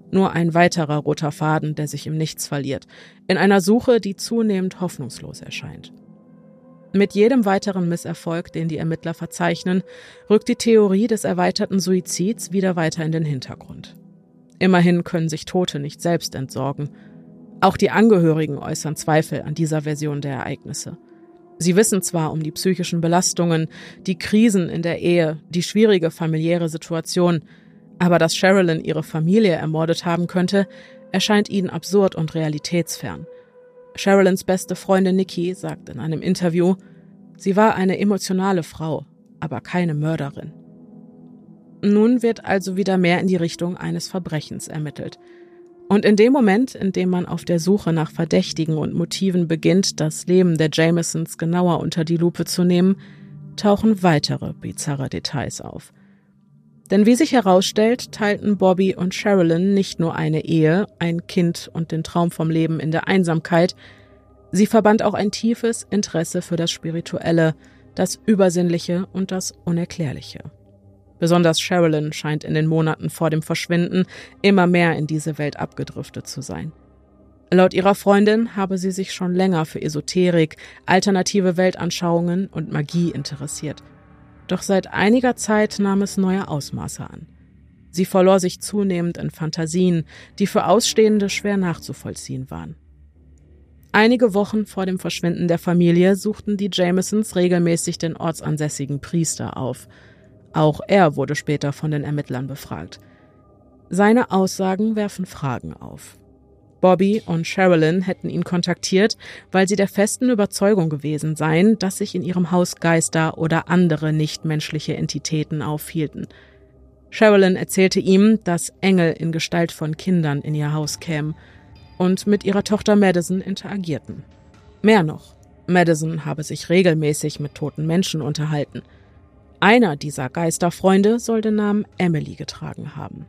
Nur ein weiterer roter Faden, der sich im Nichts verliert, in einer Suche, die zunehmend hoffnungslos erscheint. Mit jedem weiteren Misserfolg, den die Ermittler verzeichnen, rückt die Theorie des erweiterten Suizids wieder weiter in den Hintergrund. Immerhin können sich Tote nicht selbst entsorgen. Auch die Angehörigen äußern Zweifel an dieser Version der Ereignisse. Sie wissen zwar um die psychischen Belastungen, die Krisen in der Ehe, die schwierige familiäre Situation, aber dass Sherilyn ihre Familie ermordet haben könnte, erscheint ihnen absurd und realitätsfern. Sherilyns beste Freundin Nikki sagt in einem Interview, sie war eine emotionale Frau, aber keine Mörderin. Nun wird also wieder mehr in die Richtung eines Verbrechens ermittelt. Und in dem Moment, in dem man auf der Suche nach Verdächtigen und Motiven beginnt, das Leben der Jamisons genauer unter die Lupe zu nehmen, tauchen weitere bizarre Details auf. Denn wie sich herausstellt, teilten Bobby und Sherilyn nicht nur eine Ehe, ein Kind und den Traum vom Leben in der Einsamkeit, sie verband auch ein tiefes Interesse für das Spirituelle, das Übersinnliche und das Unerklärliche. Besonders Sherilyn scheint in den Monaten vor dem Verschwinden immer mehr in diese Welt abgedriftet zu sein. Laut ihrer Freundin habe sie sich schon länger für Esoterik, alternative Weltanschauungen und Magie interessiert. Doch seit einiger Zeit nahm es neue Ausmaße an. Sie verlor sich zunehmend in Fantasien, die für Ausstehende schwer nachzuvollziehen waren. Einige Wochen vor dem Verschwinden der Familie suchten die Jamisons regelmäßig den ortsansässigen Priester auf. Auch er wurde später von den Ermittlern befragt. Seine Aussagen werfen Fragen auf. Bobby und Sherilyn hätten ihn kontaktiert, weil sie der festen Überzeugung gewesen seien, dass sich in ihrem Haus Geister oder andere nichtmenschliche Entitäten aufhielten. Sherilyn erzählte ihm, dass Engel in Gestalt von Kindern in ihr Haus kämen und mit ihrer Tochter Madison interagierten. Mehr noch, Madison habe sich regelmäßig mit toten Menschen unterhalten. Einer dieser Geisterfreunde soll den Namen Emily getragen haben.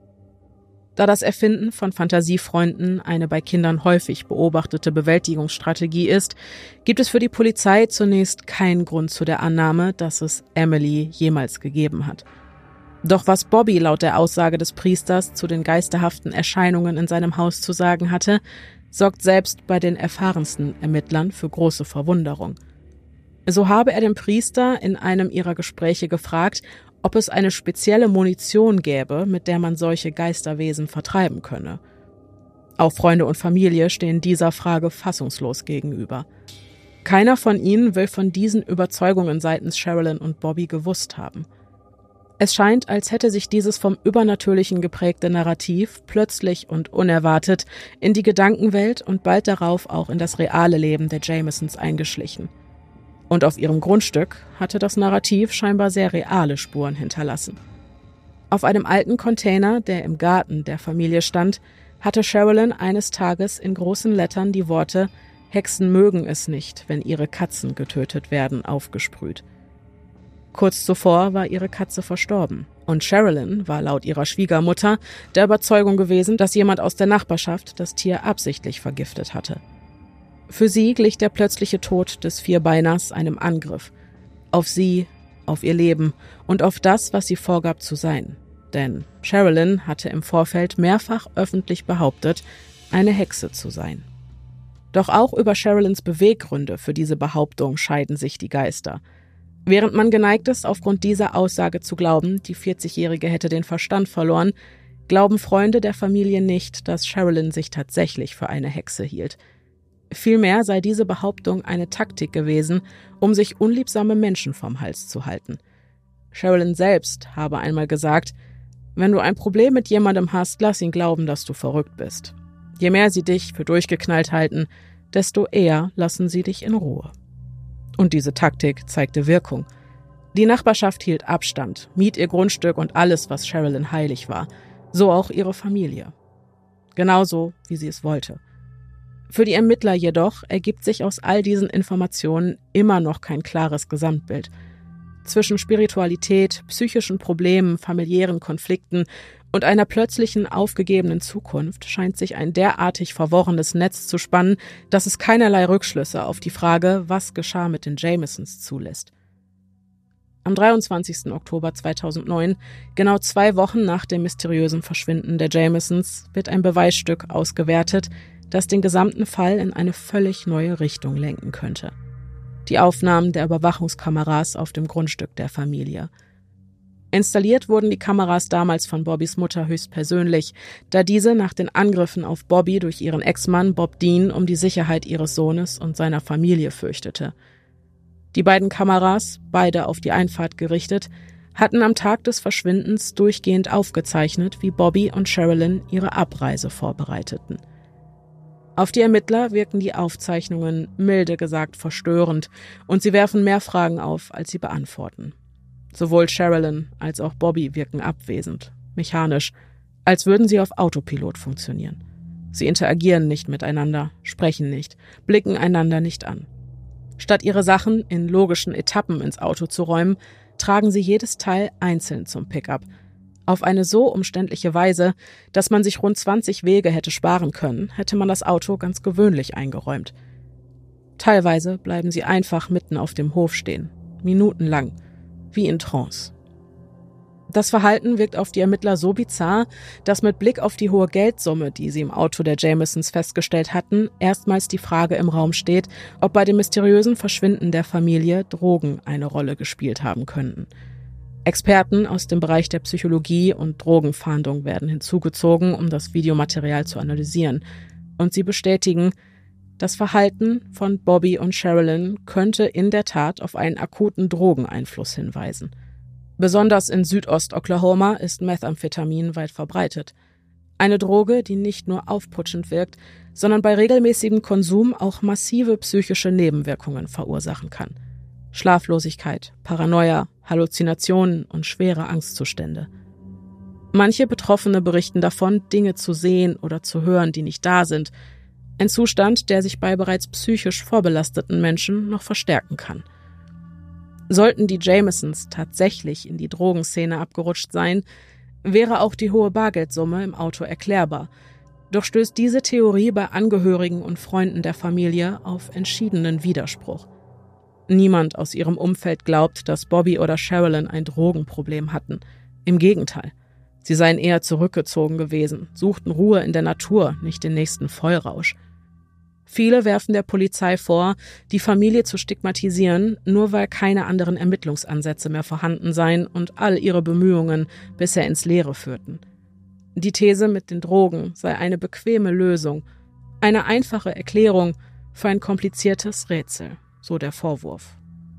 Da das Erfinden von Fantasiefreunden eine bei Kindern häufig beobachtete Bewältigungsstrategie ist, gibt es für die Polizei zunächst keinen Grund zu der Annahme, dass es Emily jemals gegeben hat. Doch was Bobby laut der Aussage des Priesters zu den geisterhaften Erscheinungen in seinem Haus zu sagen hatte, sorgt selbst bei den erfahrensten Ermittlern für große Verwunderung. So habe er den Priester in einem ihrer Gespräche gefragt, ob es eine spezielle Munition gäbe, mit der man solche Geisterwesen vertreiben könne. Auch Freunde und Familie stehen dieser Frage fassungslos gegenüber. Keiner von ihnen will von diesen Überzeugungen seitens Sherilyn und Bobby gewusst haben. Es scheint, als hätte sich dieses vom Übernatürlichen geprägte Narrativ plötzlich und unerwartet in die Gedankenwelt und bald darauf auch in das reale Leben der Jamisons eingeschlichen. Und auf ihrem Grundstück hatte das Narrativ scheinbar sehr reale Spuren hinterlassen. Auf einem alten Container, der im Garten der Familie stand, hatte Sherilyn eines Tages in großen Lettern die Worte »Hexen mögen es nicht, wenn ihre Katzen getötet werden« aufgesprüht. Kurz zuvor war ihre Katze verstorben und Sherilyn war laut ihrer Schwiegermutter der Überzeugung gewesen, dass jemand aus der Nachbarschaft das Tier absichtlich vergiftet hatte. Für sie glich der plötzliche Tod des Vierbeiners einem Angriff. Auf sie, auf ihr Leben und auf das, was sie vorgab zu sein. Denn Sherilyn hatte im Vorfeld mehrfach öffentlich behauptet, eine Hexe zu sein. Doch auch über Sherilyns Beweggründe für diese Behauptung scheiden sich die Geister. Während man geneigt ist, aufgrund dieser Aussage zu glauben, die 40-Jährige hätte den Verstand verloren, glauben Freunde der Familie nicht, dass Sherilyn sich tatsächlich für eine Hexe hielt. Vielmehr sei diese Behauptung eine Taktik gewesen, um sich unliebsame Menschen vom Hals zu halten. Sherilyn selbst habe einmal gesagt, wenn du ein Problem mit jemandem hast, lass ihn glauben, dass du verrückt bist. Je mehr sie dich für durchgeknallt halten, desto eher lassen sie dich in Ruhe. Und diese Taktik zeigte Wirkung. Die Nachbarschaft hielt Abstand, mied ihr Grundstück und alles, was Sherilyn heilig war, so auch ihre Familie. Genauso, wie sie es wollte. Für die Ermittler jedoch ergibt sich aus all diesen Informationen immer noch kein klares Gesamtbild. Zwischen Spiritualität, psychischen Problemen, familiären Konflikten und einer plötzlichen aufgegebenen Zukunft scheint sich ein derartig verworrenes Netz zu spannen, dass es keinerlei Rückschlüsse auf die Frage, was geschah mit den Jamisons, zulässt. Am 23. Oktober 2009, genau 2 Wochen nach dem mysteriösen Verschwinden der Jamisons, wird ein Beweisstück ausgewertet, das den gesamten Fall in eine völlig neue Richtung lenken könnte. Die Aufnahmen der Überwachungskameras auf dem Grundstück der Familie. Installiert wurden die Kameras damals von Bobbys Mutter höchstpersönlich, da diese nach den Angriffen auf Bobby durch ihren Ex-Mann Bob Dean um die Sicherheit ihres Sohnes und seiner Familie fürchtete. Die beiden Kameras, beide auf die Einfahrt gerichtet, hatten am Tag des Verschwindens durchgehend aufgezeichnet, wie Bobby und Sherilyn ihre Abreise vorbereiteten. Auf die Ermittler wirken die Aufzeichnungen milde gesagt verstörend und sie werfen mehr Fragen auf, als sie beantworten. Sowohl Sherilyn als auch Bobby wirken abwesend, mechanisch, als würden sie auf Autopilot funktionieren. Sie interagieren nicht miteinander, sprechen nicht, blicken einander nicht an. Statt ihre Sachen in logischen Etappen ins Auto zu räumen, tragen sie jedes Teil einzeln zum Pickup. Auf eine so umständliche Weise, dass man sich rund 20 Wege hätte sparen können, hätte man das Auto ganz gewöhnlich eingeräumt. Teilweise bleiben sie einfach mitten auf dem Hof stehen, minutenlang, wie in Trance. Das Verhalten wirkt auf die Ermittler so bizarr, dass mit Blick auf die hohe Geldsumme, die sie im Auto der Jamisons festgestellt hatten, erstmals die Frage im Raum steht, ob bei dem mysteriösen Verschwinden der Familie Drogen eine Rolle gespielt haben könnten. Experten aus dem Bereich der Psychologie und Drogenfahndung werden hinzugezogen, um das Videomaterial zu analysieren. Und sie bestätigen, das Verhalten von Bobby und Sherilyn könnte in der Tat auf einen akuten Drogeneinfluss hinweisen. Besonders in Südost-Oklahoma ist Methamphetamin weit verbreitet. Eine Droge, die nicht nur aufputschend wirkt, sondern bei regelmäßigem Konsum auch massive psychische Nebenwirkungen verursachen kann. Schlaflosigkeit, Paranoia, Halluzinationen und schwere Angstzustände. Manche Betroffene berichten davon, Dinge zu sehen oder zu hören, die nicht da sind. Ein Zustand, der sich bei bereits psychisch vorbelasteten Menschen noch verstärken kann. Sollten die Jamisons tatsächlich in die Drogenszene abgerutscht sein, wäre auch die hohe Bargeldsumme im Auto erklärbar. Doch stößt diese Theorie bei Angehörigen und Freunden der Familie auf entschiedenen Widerspruch. Niemand aus ihrem Umfeld glaubt, dass Bobby oder Sherilyn ein Drogenproblem hatten. Im Gegenteil. Sie seien eher zurückgezogen gewesen, suchten Ruhe in der Natur, nicht den nächsten Vollrausch. Viele werfen der Polizei vor, die Familie zu stigmatisieren, nur weil keine anderen Ermittlungsansätze mehr vorhanden seien und all ihre Bemühungen bisher ins Leere führten. Die These mit den Drogen sei eine bequeme Lösung, eine einfache Erklärung für ein kompliziertes Rätsel, so der Vorwurf.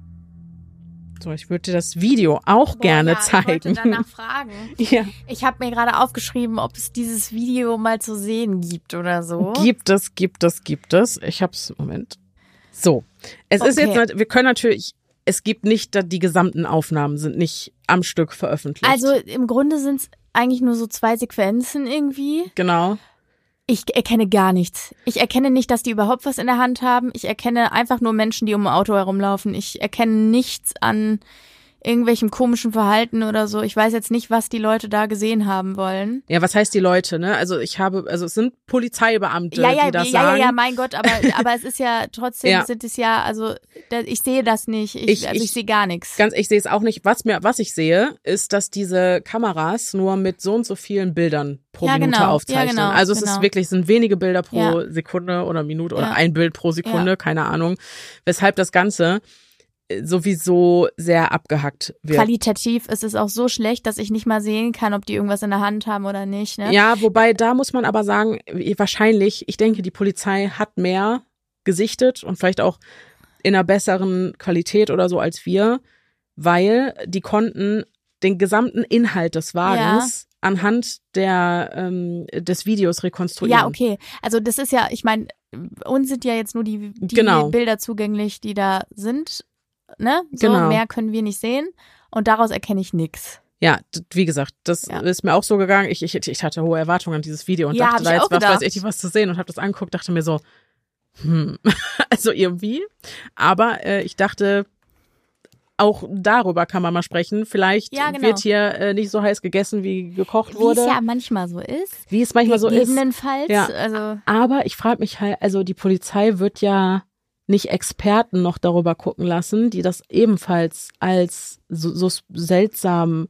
So, ich würde dir das Video auch gerne zeigen. Ich wollte danach fragen. Ja. Ich habe mir gerade aufgeschrieben, ob es dieses Video mal zu sehen gibt oder so. Gibt es. Ich hab's, Moment. So, es ist jetzt, wir können natürlich, es gibt nicht, die gesamten Aufnahmen sind nicht am Stück veröffentlicht. Also im Grunde sind es eigentlich nur so 2 Sequenzen irgendwie. Genau. Ich erkenne gar nichts. Ich erkenne nicht, dass die überhaupt was in der Hand haben. Ich erkenne einfach nur Menschen, die um ein Auto herumlaufen. Ich erkenne nichts an irgendwelchem komischen Verhalten oder so. Ich weiß jetzt nicht, was die Leute da gesehen haben wollen. Ja, was heißt die Leute, ne? Also es sind Polizeibeamte, die das sagen. Ja, mein Gott, aber es ist ja trotzdem sind es ja, also ich sehe das nicht. Ich sehe gar nichts. Ich sehe es auch nicht. Was ich sehe, ist, dass diese Kameras nur mit so und so vielen Bildern pro Minute aufzeichnen. Ja, genau, also es ist wirklich, sind wenige Bilder pro Sekunde oder Minute oder ein Bild pro Sekunde, keine Ahnung. Weshalb das Ganze sowieso sehr abgehackt wird. Qualitativ ist es auch so schlecht, dass ich nicht mal sehen kann, ob die irgendwas in der Hand haben oder nicht. Ne? Ja, wobei da muss man aber sagen, wahrscheinlich, ich denke, die Polizei hat mehr gesichtet und vielleicht auch in einer besseren Qualität oder so als wir, weil die konnten den gesamten Inhalt des Wagens anhand des Videos rekonstruieren. Ja, okay. Also das ist ja, ich meine, uns sind ja jetzt nur die Bilder zugänglich, die da sind. Ne? So, mehr können wir nicht sehen und daraus erkenne ich nichts. Ja, wie gesagt, das ist mir auch so gegangen. Ich hatte hohe Erwartungen an dieses Video und dachte, da jetzt weiß ich was zu sehen und habe das angeguckt, dachte mir so, also irgendwie. Aber ich dachte, auch darüber kann man mal sprechen. Vielleicht wird hier nicht so heiß gegessen, wie gekocht wurde. Wie es ja manchmal so ist. Wie es manchmal so ist. Gegebenenfalls. Ja. Also. Aber ich frage mich halt, also die Polizei wird ja nicht Experten noch darüber gucken lassen, die das ebenfalls als so seltsam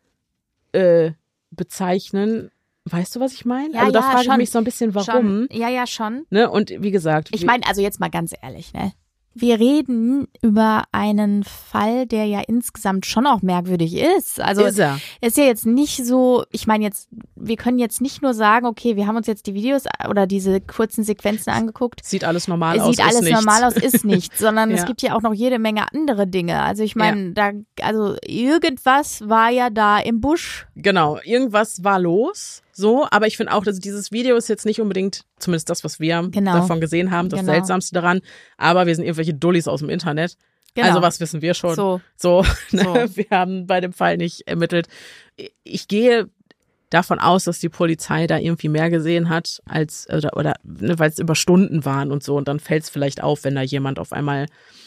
bezeichnen. Weißt du, was ich meine? Ja, also da ja, frage schon. ich mich so ein bisschen, warum. Schon. Ja, schon. Ne? Und wie gesagt. Ich meine, also jetzt mal ganz ehrlich, ne? Wir reden über einen Fall, der ja insgesamt schon auch merkwürdig ist. Also ist er. ist ja jetzt nicht so, ich meine jetzt, wir können jetzt nicht nur sagen, okay, wir haben uns jetzt die Videos oder diese kurzen Sequenzen angeguckt. Sieht alles normal aus, Sieht alles normal aus, ist nichts. Sondern Ja. es gibt ja auch noch jede Menge andere Dinge. Also ich meine, also irgendwas war ja da im Busch. Genau, irgendwas war los. So, aber ich finde auch, dass dieses Video ist jetzt nicht unbedingt, zumindest das, was wir davon gesehen haben, das Seltsamste daran. Aber wir sind irgendwelche Dullis aus dem Internet. Genau. Also was wissen wir schon? So. Wir haben bei dem Fall nicht ermittelt. Ich gehe davon aus, dass die Polizei da irgendwie mehr gesehen hat, als oder weil es über Stunden waren und so. Und dann fällt es vielleicht auf, wenn da jemand auf einmal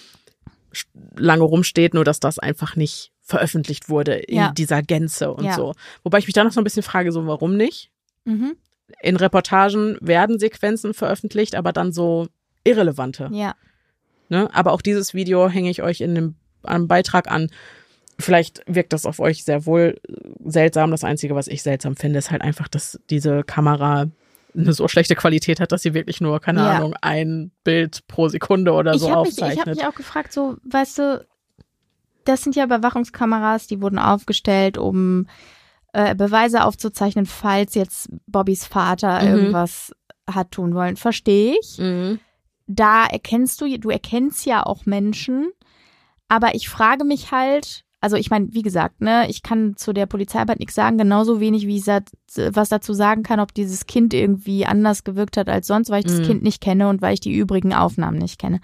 lange rumsteht, nur dass das einfach nicht veröffentlicht wurde in dieser Gänze und so. Wobei ich mich da noch so ein bisschen frage, so warum nicht? Mhm. In Reportagen werden Sequenzen veröffentlicht, aber dann so irrelevante. Ja. Ne? Aber auch dieses Video hänge ich euch in einem Beitrag an. Vielleicht wirkt das auf euch sehr wohl seltsam. Das Einzige, was ich seltsam finde, ist halt einfach, dass diese Kamera eine so schlechte Qualität hat, dass sie wirklich nur, keine Ahnung, ein Bild pro Sekunde oder so aufzeichnet. Ich habe mich auch gefragt, so, weißt du, das sind ja Überwachungskameras, die wurden aufgestellt, um Beweise aufzuzeichnen, falls jetzt Bobbys Vater irgendwas hat tun wollen. Verstehe ich. Mhm. Da du erkennst ja auch Menschen, aber ich frage mich halt, also ich meine, wie gesagt, ne, ich kann zu der Polizeiarbeit nichts sagen, genauso wenig wie ich was dazu sagen kann, ob dieses Kind irgendwie anders gewirkt hat als sonst, weil ich das Kind nicht kenne und weil ich die übrigen Aufnahmen nicht kenne.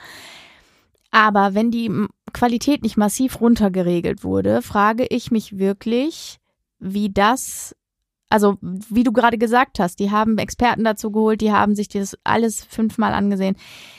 Aber wenn die Qualität nicht massiv runtergeregelt wurde, frage ich mich wirklich, wie das, also wie du gerade gesagt hast, die haben Experten dazu geholt, die haben sich das alles 5-mal angesehen.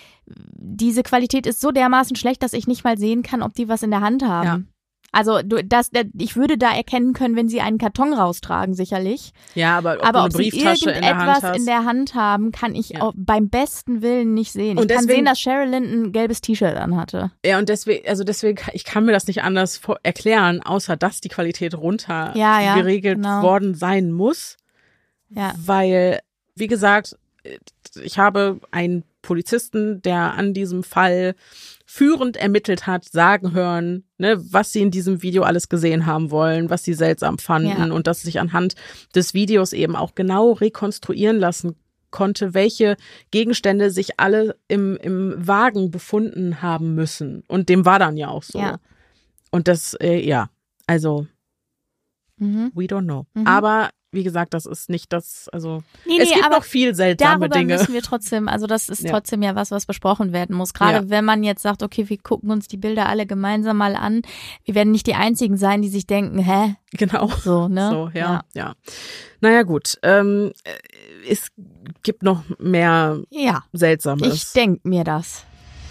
Diese Qualität ist so dermaßen schlecht, dass ich nicht mal sehen kann, ob die was in der Hand haben. Ja. Also ich würde da erkennen können, wenn sie einen Karton raustragen, sicherlich. Ja, aber ob du eine Brieftasche in der Hand hast. Irgendetwas in der Hand haben, kann ich auch beim besten Willen nicht sehen. Ich kann sehen, dass Sherilyn ein gelbes T-Shirt anhatte. Ja, und deswegen, ich kann mir das nicht anders erklären, außer dass die Qualität geregelt worden sein muss. Ja. Weil, wie gesagt, ich habe einen Polizisten, der an diesem Fall führend ermittelt hat, sagen hören, ne, was sie in diesem Video alles gesehen haben wollen, was sie seltsam fanden und dass sich anhand des Videos eben auch genau rekonstruieren lassen konnte, welche Gegenstände sich alle im Wagen befunden haben müssen. Und dem war dann ja auch so. Ja. Und das, also we don't know. Aber wie gesagt, das ist nicht das, also es gibt noch viel seltsame Dinge. Darüber müssen wir trotzdem, also das ist trotzdem ja was besprochen werden muss. Gerade wenn man jetzt sagt, okay, wir gucken uns die Bilder alle gemeinsam mal an. Wir werden nicht die Einzigen sein, die sich denken, hä? Genau. So, ne? So, ja. Naja, gut. Es gibt noch mehr Seltsames. Ich denke mir das.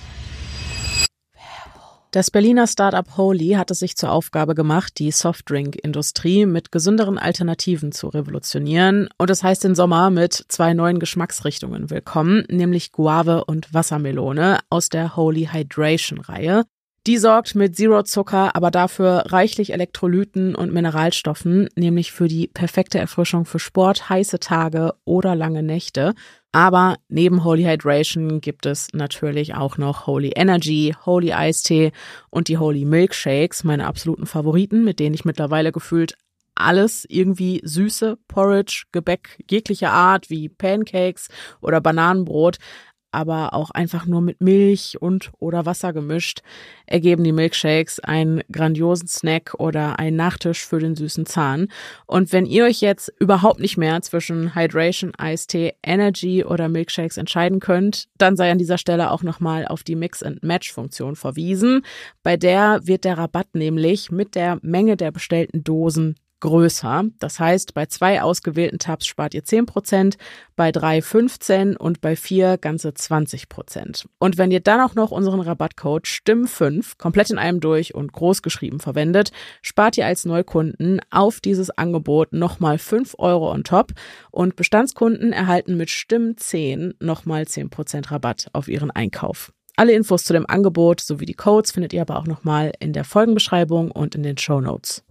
Das Berliner Start-up Holy hat es sich zur Aufgabe gemacht, die Softdrink-Industrie mit gesünderen Alternativen zu revolutionieren. Und es heißt den Sommer mit 2 neuen Geschmacksrichtungen willkommen, nämlich Guave und Wassermelone aus der Holy Hydration-Reihe. Die sorgt mit Zero Zucker, aber dafür reichlich Elektrolyten und Mineralstoffen, nämlich für die perfekte Erfrischung für Sport, heiße Tage oder lange Nächte. Aber neben Holy Hydration gibt es natürlich auch noch Holy Energy, Holy Eistee und die Holy Milkshakes, meine absoluten Favoriten, mit denen ich mittlerweile gefühlt alles irgendwie Süße, Porridge, Gebäck jeglicher Art wie Pancakes oder Bananenbrot, aber auch einfach nur mit Milch und oder Wasser gemischt, ergeben die Milkshakes einen grandiosen Snack oder einen Nachtisch für den süßen Zahn. Und wenn ihr euch jetzt überhaupt nicht mehr zwischen Hydration, Eistee, Energy oder Milkshakes entscheiden könnt, dann sei an dieser Stelle auch nochmal auf die Mix-and-Match-Funktion verwiesen. Bei der wird der Rabatt nämlich mit der Menge der bestellten Dosen größer. Das heißt, bei 2 ausgewählten Tabs spart ihr 10%, bei 3 15% und bei 4 ganze 20%. Und wenn ihr dann auch noch unseren Rabattcode STIMM5 komplett in einem durch und groß geschrieben verwendet, spart ihr als Neukunden auf dieses Angebot nochmal 5 Euro on top und Bestandskunden erhalten mit STIMM10 nochmal 10% Rabatt auf ihren Einkauf. Alle Infos zu dem Angebot sowie die Codes findet ihr aber auch nochmal in der Folgenbeschreibung und in den Shownotes.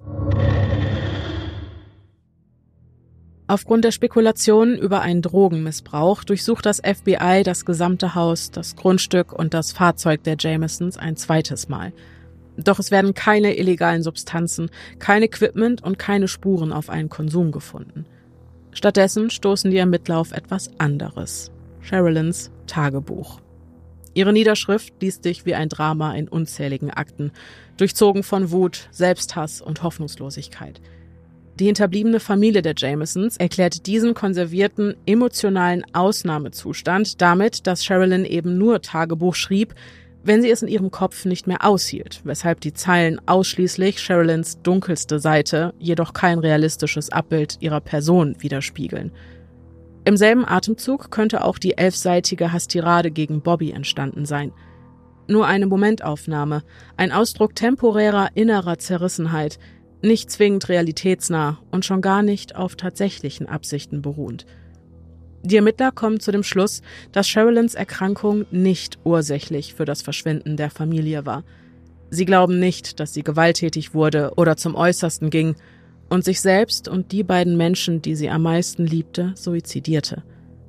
Aufgrund der Spekulationen über einen Drogenmissbrauch durchsucht das FBI das gesamte Haus, das Grundstück und das Fahrzeug der Jamisons ein zweites Mal. Doch es werden keine illegalen Substanzen, kein Equipment und keine Spuren auf einen Konsum gefunden. Stattdessen stoßen die Ermittler auf etwas anderes: Sherilyn's Tagebuch. Ihre Niederschrift liest sich wie ein Drama in unzähligen Akten, durchzogen von Wut, Selbsthass und Hoffnungslosigkeit. Die hinterbliebene Familie der Jamisons erklärt diesen konservierten, emotionalen Ausnahmezustand damit, dass Sherilyn eben nur Tagebuch schrieb, wenn sie es in ihrem Kopf nicht mehr aushielt, weshalb die Zeilen ausschließlich Sherilyns dunkelste Seite, jedoch kein realistisches Abbild ihrer Person widerspiegeln. Im selben Atemzug könnte auch die 11-seitige Hastirade gegen Bobby entstanden sein. Nur eine Momentaufnahme, ein Ausdruck temporärer innerer Zerrissenheit, nicht zwingend realitätsnah und schon gar nicht auf tatsächlichen Absichten beruhend. Die Ermittler kommen zu dem Schluss, dass Sherilyns Erkrankung nicht ursächlich für das Verschwinden der Familie war. Sie glauben nicht, dass sie gewalttätig wurde oder zum Äußersten ging und sich selbst und die beiden Menschen, die sie am meisten liebte, suizidierte.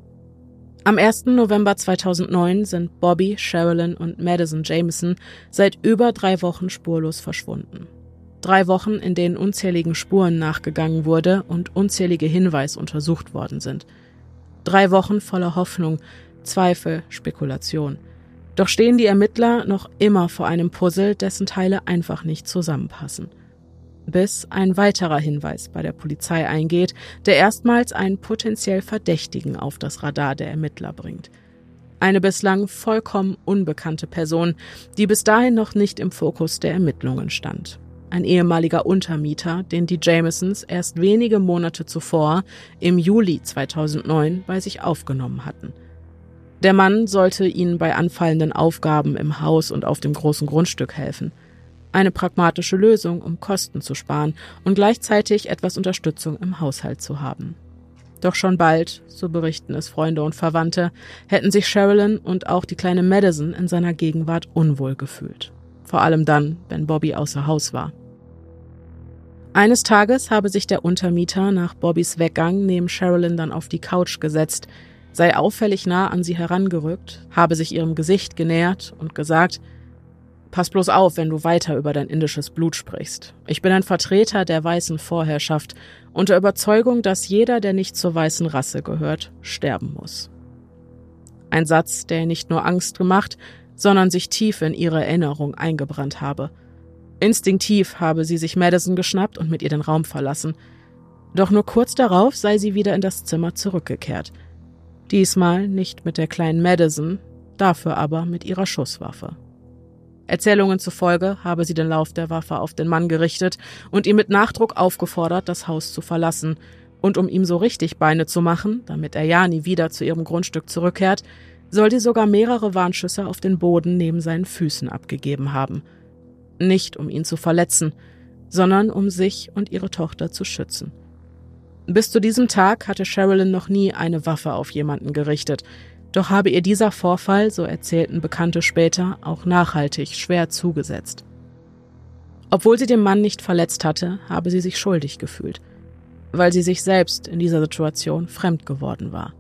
Am 1. November 2009 sind Bobby, Sherilyn und Madison Jamison seit über 3 Wochen spurlos verschwunden. 3 Wochen, in denen unzähligen Spuren nachgegangen wurde und unzählige Hinweise untersucht worden sind. 3 Wochen voller Hoffnung, Zweifel, Spekulation. Doch stehen die Ermittler noch immer vor einem Puzzle, dessen Teile einfach nicht zusammenpassen. Bis ein weiterer Hinweis bei der Polizei eingeht, der erstmals einen potenziell Verdächtigen auf das Radar der Ermittler bringt. Eine bislang vollkommen unbekannte Person, die bis dahin noch nicht im Fokus der Ermittlungen stand. Ein ehemaliger Untermieter, den die Jamisons erst wenige Monate zuvor, im Juli 2009, bei sich aufgenommen hatten. Der Mann sollte ihnen bei anfallenden Aufgaben im Haus und auf dem großen Grundstück helfen. Eine pragmatische Lösung, um Kosten zu sparen und gleichzeitig etwas Unterstützung im Haushalt zu haben. Doch schon bald, so berichten es Freunde und Verwandte, hätten sich Sherilyn und auch die kleine Madison in seiner Gegenwart unwohl gefühlt. Vor allem dann, wenn Bobby außer Haus war. Eines Tages habe sich der Untermieter nach Bobbys Weggang neben Sherilyn dann auf die Couch gesetzt, sei auffällig nah an sie herangerückt, habe sich ihrem Gesicht genähert und gesagt: »Pass bloß auf, wenn du weiter über dein indisches Blut sprichst. Ich bin ein Vertreter der weißen Vorherrschaft und der Überzeugung, dass jeder, der nicht zur weißen Rasse gehört, sterben muss.« Ein Satz, der ihr nicht nur Angst gemacht, sondern sich tief in ihre Erinnerung eingebrannt habe. Instinktiv habe sie sich Madison geschnappt und mit ihr den Raum verlassen. Doch nur kurz darauf sei sie wieder in das Zimmer zurückgekehrt. Diesmal nicht mit der kleinen Madison, dafür aber mit ihrer Schusswaffe. Erzählungen zufolge habe sie den Lauf der Waffe auf den Mann gerichtet und ihn mit Nachdruck aufgefordert, das Haus zu verlassen. Und um ihm so richtig Beine zu machen, damit er ja nie wieder zu ihrem Grundstück zurückkehrt, soll sie sogar mehrere Warnschüsse auf den Boden neben seinen Füßen abgegeben haben. Nicht um ihn zu verletzen, sondern um sich und ihre Tochter zu schützen. Bis zu diesem Tag hatte Sherilyn noch nie eine Waffe auf jemanden gerichtet, doch habe ihr dieser Vorfall, so erzählten Bekannte später, auch nachhaltig schwer zugesetzt. Obwohl sie den Mann nicht verletzt hatte, habe sie sich schuldig gefühlt, weil sie sich selbst in dieser Situation fremd geworden war.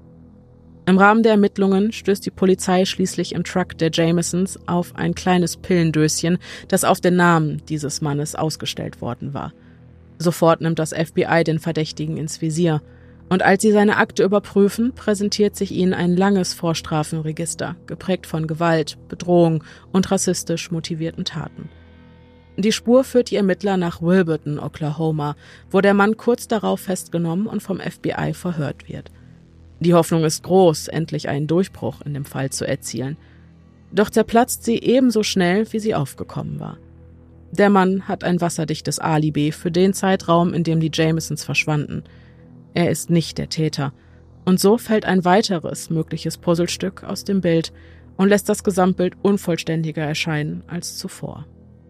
Im Rahmen der Ermittlungen stößt die Polizei schließlich im Truck der Jamisons auf ein kleines Pillendöschen, das auf den Namen dieses Mannes ausgestellt worden war. Sofort nimmt das FBI den Verdächtigen ins Visier, und als sie seine Akte überprüfen, präsentiert sich ihnen ein langes Vorstrafenregister, geprägt von Gewalt, Bedrohung und rassistisch motivierten Taten. Die Spur führt die Ermittler nach Wilburton, Oklahoma, wo der Mann kurz darauf festgenommen und vom FBI verhört wird. Die Hoffnung ist groß, endlich einen Durchbruch in dem Fall zu erzielen. Doch zerplatzt sie ebenso schnell, wie sie aufgekommen war. Der Mann hat ein wasserdichtes Alibi für den Zeitraum, in dem die Jamisons verschwanden. Er ist nicht der Täter. Und so fällt ein weiteres mögliches Puzzlestück aus dem Bild und lässt das Gesamtbild unvollständiger erscheinen als zuvor.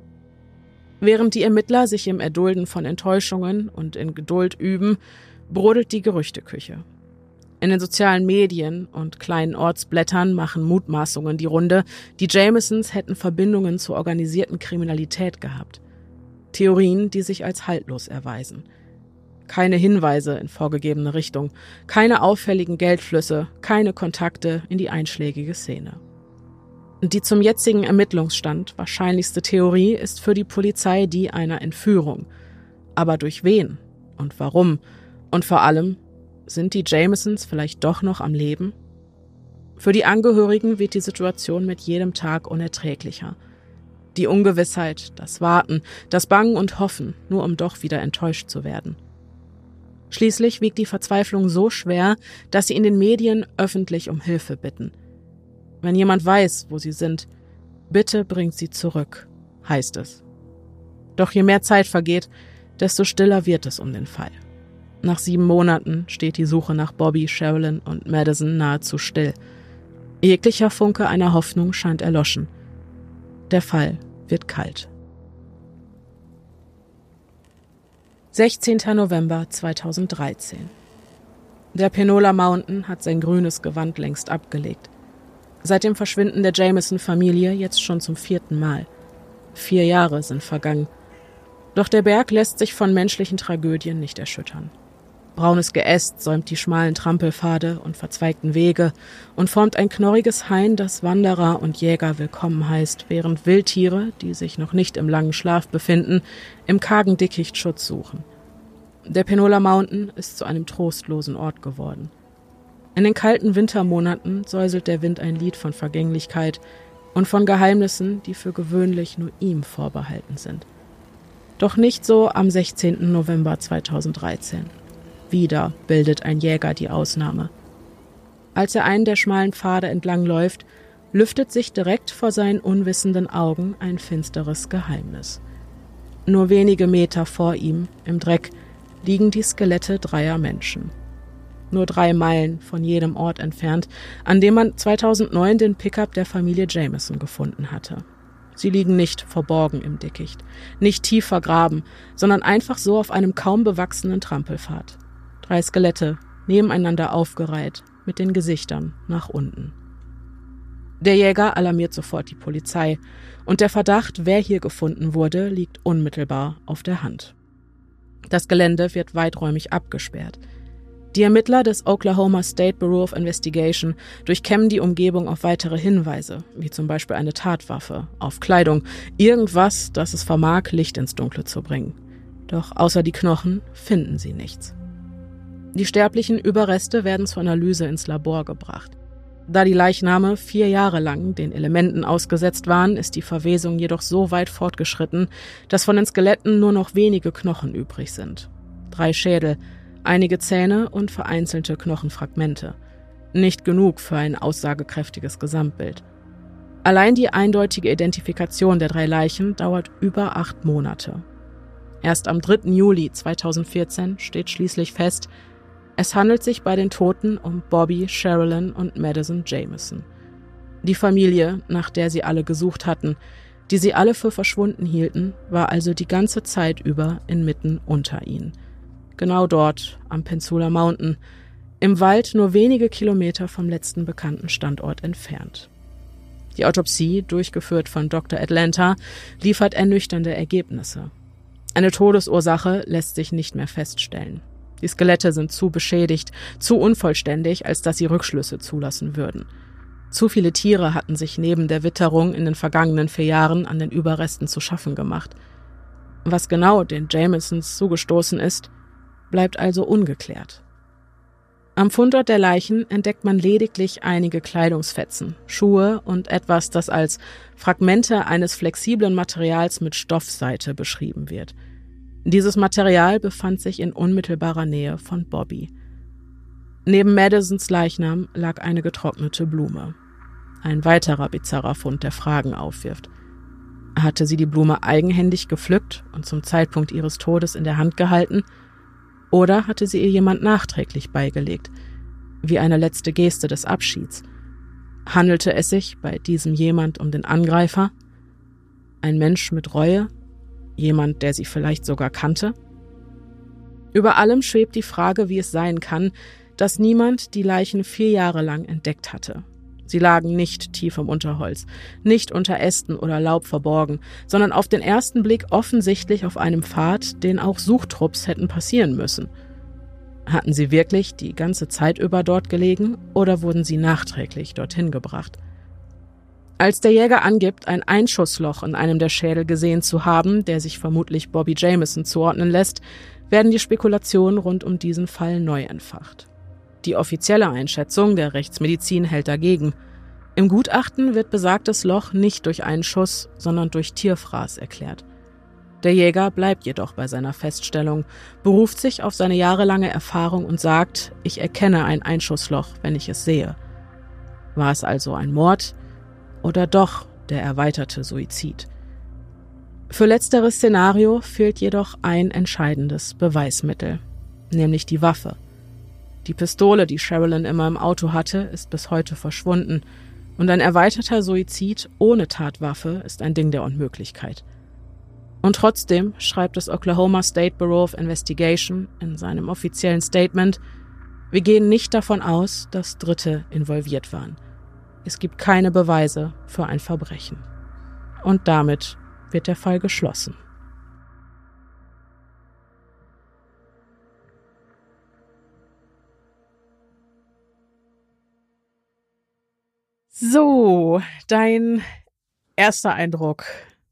Während die Ermittler sich im Erdulden von Enttäuschungen und in Geduld üben, brodelt die Gerüchteküche. In den sozialen Medien und kleinen Ortsblättern machen Mutmaßungen die Runde, die Jamisons hätten Verbindungen zur organisierten Kriminalität gehabt. Theorien, die sich als haltlos erweisen. Keine Hinweise in vorgegebene Richtung, keine auffälligen Geldflüsse, keine Kontakte in die einschlägige Szene. Die zum jetzigen Ermittlungsstand wahrscheinlichste Theorie ist für die Polizei die einer Entführung. Aber durch wen und warum? Und vor allem, sind die Jamisons vielleicht doch noch am Leben? Für die Angehörigen wird die Situation mit jedem Tag unerträglicher. Die Ungewissheit, das Warten, das Bangen und Hoffen, nur um doch wieder enttäuscht zu werden. Schließlich wiegt die Verzweiflung so schwer, dass sie in den Medien öffentlich um Hilfe bitten. Wenn jemand weiß, wo sie sind, bitte bringt sie zurück, heißt es. Doch je mehr Zeit vergeht, desto stiller wird es um den Fall. Nach 7 Monaten steht die Suche nach Bobby, Sherilyn und Madison nahezu still. Jeglicher Funke einer Hoffnung scheint erloschen. Der Fall wird kalt. 16. November 2013. Der Penola Mountain hat sein grünes Gewand längst abgelegt. Seit dem Verschwinden der Jamison-Familie jetzt schon zum 4. Mal. 4 Jahre sind vergangen. Doch der Berg lässt sich von menschlichen Tragödien nicht erschüttern. Braunes Geäst säumt die schmalen Trampelpfade und verzweigten Wege und formt ein knorriges Hain, das Wanderer und Jäger willkommen heißt, während Wildtiere, die sich noch nicht im langen Schlaf befinden, im kargen Dickicht Schutz suchen. Der Penola Mountain ist zu einem trostlosen Ort geworden. In den kalten Wintermonaten säuselt der Wind ein Lied von Vergänglichkeit und von Geheimnissen, die für gewöhnlich nur ihm vorbehalten sind. Doch nicht so am 16. November 2013. Wieder bildet ein Jäger die Ausnahme. Als er einen der schmalen Pfade entlang läuft, lüftet sich direkt vor seinen unwissenden Augen ein finsteres Geheimnis. Nur wenige Meter vor ihm, im Dreck, liegen die Skelette 3 Menschen. Nur 3 Meilen von jedem Ort entfernt, an dem man 2009 den Pickup der Familie Jamison gefunden hatte. Sie liegen nicht verborgen im Dickicht, nicht tief vergraben, sondern einfach so auf einem kaum bewachsenen Trampelpfad. 3 Skelette, nebeneinander aufgereiht, mit den Gesichtern nach unten. Der Jäger alarmiert sofort die Polizei und der Verdacht, wer hier gefunden wurde, liegt unmittelbar auf der Hand. Das Gelände wird weiträumig abgesperrt. Die Ermittler des Oklahoma State Bureau of Investigation durchkämmen die Umgebung auf weitere Hinweise, wie zum Beispiel eine Tatwaffe, auf Kleidung, irgendwas, das es vermag, Licht ins Dunkle zu bringen. Doch außer die Knochen finden sie nichts. Die sterblichen Überreste werden zur Analyse ins Labor gebracht. Da die Leichname 4 Jahre lang den Elementen ausgesetzt waren, ist die Verwesung jedoch so weit fortgeschritten, dass von den Skeletten nur noch wenige Knochen übrig sind. 3 Schädel, einige Zähne und vereinzelte Knochenfragmente. Nicht genug für ein aussagekräftiges Gesamtbild. Allein die eindeutige Identifikation der 3 Leichen dauert über 8 Monate. Erst am 3. Juli 2014 steht schließlich fest, es handelt sich bei den Toten um Bobby, Sherilyn und Madison Jamison. Die Familie, nach der sie alle gesucht hatten, die sie alle für verschwunden hielten, war also die ganze Zeit über inmitten unter ihnen. Genau dort, am Penola Mountain, im Wald nur wenige Kilometer vom letzten bekannten Standort entfernt. Die Autopsie, durchgeführt von Dr. Atlanta, liefert ernüchternde Ergebnisse. Eine Todesursache lässt sich nicht mehr feststellen. Die Skelette sind zu beschädigt, zu unvollständig, als dass sie Rückschlüsse zulassen würden. Zu viele Tiere hatten sich neben der Witterung in den vergangenen 4 Jahren an den Überresten zu schaffen gemacht. Was genau den Jamisons zugestoßen ist, bleibt also ungeklärt. Am Fundort der Leichen entdeckt man lediglich einige Kleidungsfetzen, Schuhe und etwas, das als Fragmente eines flexiblen Materials mit Stoffseite beschrieben wird. Dieses Material befand sich in unmittelbarer Nähe von Bobby. Neben Madisons Leichnam lag eine getrocknete Blume. Ein weiterer bizarrer Fund, der Fragen aufwirft. Hatte sie die Blume eigenhändig gepflückt und zum Zeitpunkt ihres Todes in der Hand gehalten? Oder hatte sie ihr jemand nachträglich beigelegt, wie eine letzte Geste des Abschieds? Handelte es sich bei diesem jemand um den Angreifer? Ein Mensch mit Reue? Jemand, der sie vielleicht sogar kannte? Über allem schwebt die Frage, wie es sein kann, dass niemand die Leichen 4 Jahre lang entdeckt hatte. Sie lagen nicht tief im Unterholz, nicht unter Ästen oder Laub verborgen, sondern auf den ersten Blick offensichtlich auf einem Pfad, den auch Suchtrupps hätten passieren müssen. Hatten sie wirklich die ganze Zeit über dort gelegen oder wurden sie nachträglich dorthin gebracht? Als der Jäger angibt, ein Einschussloch in einem der Schädel gesehen zu haben, der sich vermutlich Bobby Jamieson zuordnen lässt, werden die Spekulationen rund um diesen Fall neu entfacht. Die offizielle Einschätzung der Rechtsmedizin hält dagegen. Im Gutachten wird besagtes Loch nicht durch einen Schuss, sondern durch Tierfraß erklärt. Der Jäger bleibt jedoch bei seiner Feststellung, beruft sich auf seine jahrelange Erfahrung und sagt, ich erkenne ein Einschussloch, wenn ich es sehe. War es also ein Mord oder doch der erweiterte Suizid? Für letzteres Szenario fehlt jedoch ein entscheidendes Beweismittel, nämlich die Waffe. Die Pistole, die Sherilyn immer im Auto hatte, ist bis heute verschwunden und ein erweiterter Suizid ohne Tatwaffe ist ein Ding der Unmöglichkeit. Und trotzdem schreibt das Oklahoma State Bureau of Investigation in seinem offiziellen Statement, wir gehen nicht davon aus, dass Dritte involviert waren. Es gibt keine Beweise für ein Verbrechen. Und damit wird der Fall geschlossen. So, dein erster Eindruck.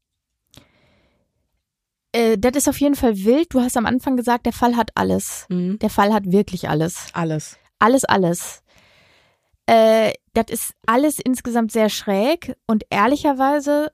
Das ist auf jeden Fall wild. Du hast am Anfang gesagt, der Fall hat alles. Mhm. Der Fall hat wirklich alles. Alles. Alles. Das ist alles insgesamt sehr schräg und ehrlicherweise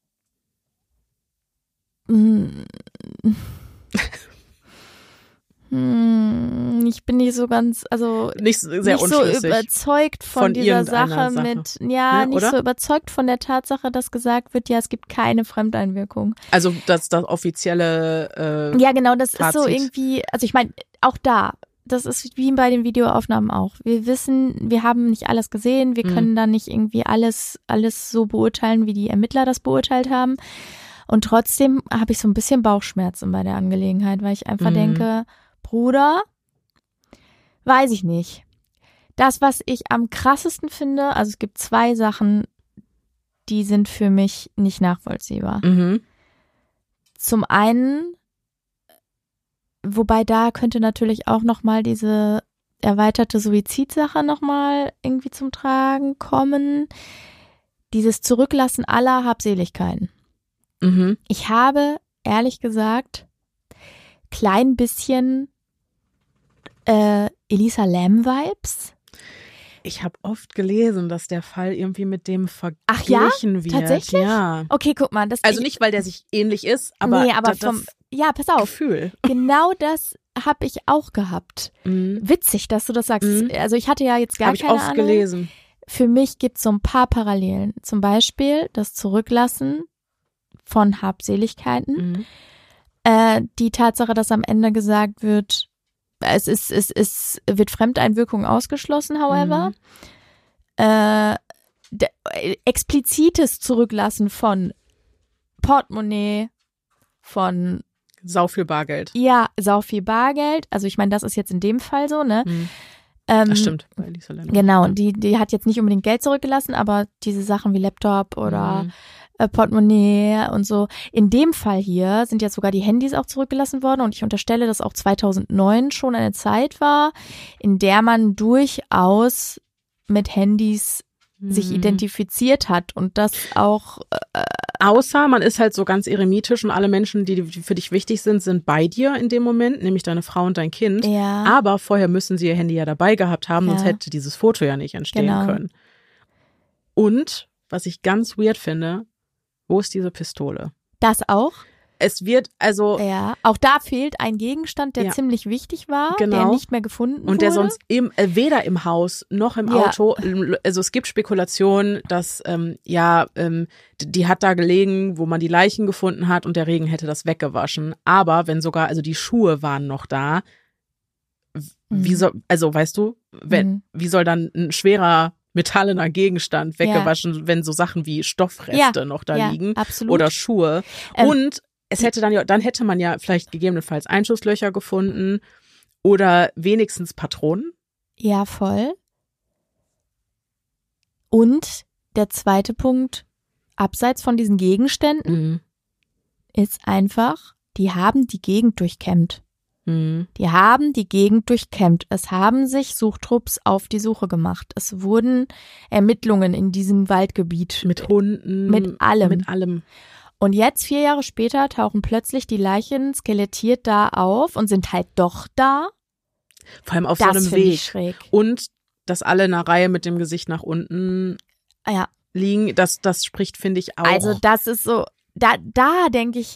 ich bin nicht so ganz, also nicht sehr nicht so unschlüssig überzeugt von dieser Sache mit, ne, nicht oder? so überzeugt von der Tatsache, dass gesagt wird, ja, es gibt keine Fremdeinwirkung. Also das offizielle ja, genau, das Fazit. ist so irgendwie, also ich meine, auch da, das ist wie bei den Videoaufnahmen auch. Wir wissen, wir haben nicht alles gesehen, wir können da nicht irgendwie alles so beurteilen, wie die Ermittler das beurteilt haben. Und trotzdem habe ich so ein bisschen Bauchschmerzen bei der Angelegenheit, weil ich einfach denke, Bruder, weiß ich nicht. Das, was ich am krassesten finde, also es gibt 2 Sachen, die sind für mich nicht nachvollziehbar. Zum einen, wobei da könnte natürlich auch nochmal diese erweiterte Suizidsache nochmal irgendwie zum Tragen kommen. Dieses Zurücklassen aller Habseligkeiten. Ich habe, ehrlich gesagt, klein bisschen Elisa Lam-Vibes. Ich habe oft gelesen, dass der Fall irgendwie mit dem verglichen wird. Tatsächlich? Ja. Okay, guck mal. Also nicht, weil der sich ähnlich ist, aber, ja, pass auf. Gefühl. Genau das habe ich auch gehabt. Witzig, dass du das sagst. Also ich hatte ja jetzt gar keine Ahnung. Habe ich oft gelesen. Für mich gibt es so ein paar Parallelen. Zum Beispiel das Zurücklassen von Habseligkeiten. Die Tatsache, dass am Ende gesagt wird, es wird Fremdeinwirkung ausgeschlossen, however. Explizites Zurücklassen von Portemonnaie, von sau viel Bargeld. Ja, sau viel Bargeld. Also ich meine, das ist jetzt in dem Fall so, ne? Das stimmt, bei Elisa Lam. Genau, die hat jetzt nicht unbedingt Geld zurückgelassen, aber diese Sachen wie Laptop oder Portemonnaie und so. In dem Fall hier sind jetzt sogar die Handys auch zurückgelassen worden und ich unterstelle, dass auch 2009 schon eine Zeit war, in der man durchaus mit Handys sich identifiziert hat und das auch außer man ist halt so ganz eremitisch und alle Menschen, die für dich wichtig sind bei dir in dem Moment, nämlich deine Frau und dein Kind. Ja. Aber vorher müssen sie ihr Handy ja dabei gehabt haben, sonst hätte dieses Foto ja nicht entstehen können. Und, was ich ganz weird finde, wo ist diese Pistole? Das auch? Es wird also... Ja, auch da fehlt ein Gegenstand, der ziemlich wichtig war, der nicht mehr gefunden wurde. Und der sonst weder im Haus noch im Auto, also es gibt Spekulationen, dass die hat da gelegen, wo man die Leichen gefunden hat und der Regen hätte das weggewaschen. Aber wenn sogar, also die Schuhe waren noch da, wie soll, also weißt du, wie soll dann ein schwerer metallener Gegenstand weggewaschen, wenn so Sachen wie Stoffreste noch da liegen absolut. Oder Schuhe. Und es hätte dann hätte man ja vielleicht gegebenenfalls Einschusslöcher gefunden oder wenigstens Patronen. Ja, voll. Und der zweite Punkt, abseits von diesen Gegenständen, ist einfach, die haben die Gegend durchkämmt. Die haben die Gegend durchkämmt. Es haben sich Suchtrupps auf die Suche gemacht. Es wurden Ermittlungen in diesem Waldgebiet. Mit Hunden. Mit allem. Mit allem. Und jetzt, 4 Jahre später, tauchen plötzlich die Leichen skelettiert da auf und sind halt doch da. Vor allem auf Das so einem finde Weg. ich schräg. Und dass alle in einer Reihe mit dem Gesicht nach unten Ja. liegen, das spricht, finde ich, auch. Also das ist so, da denke ich,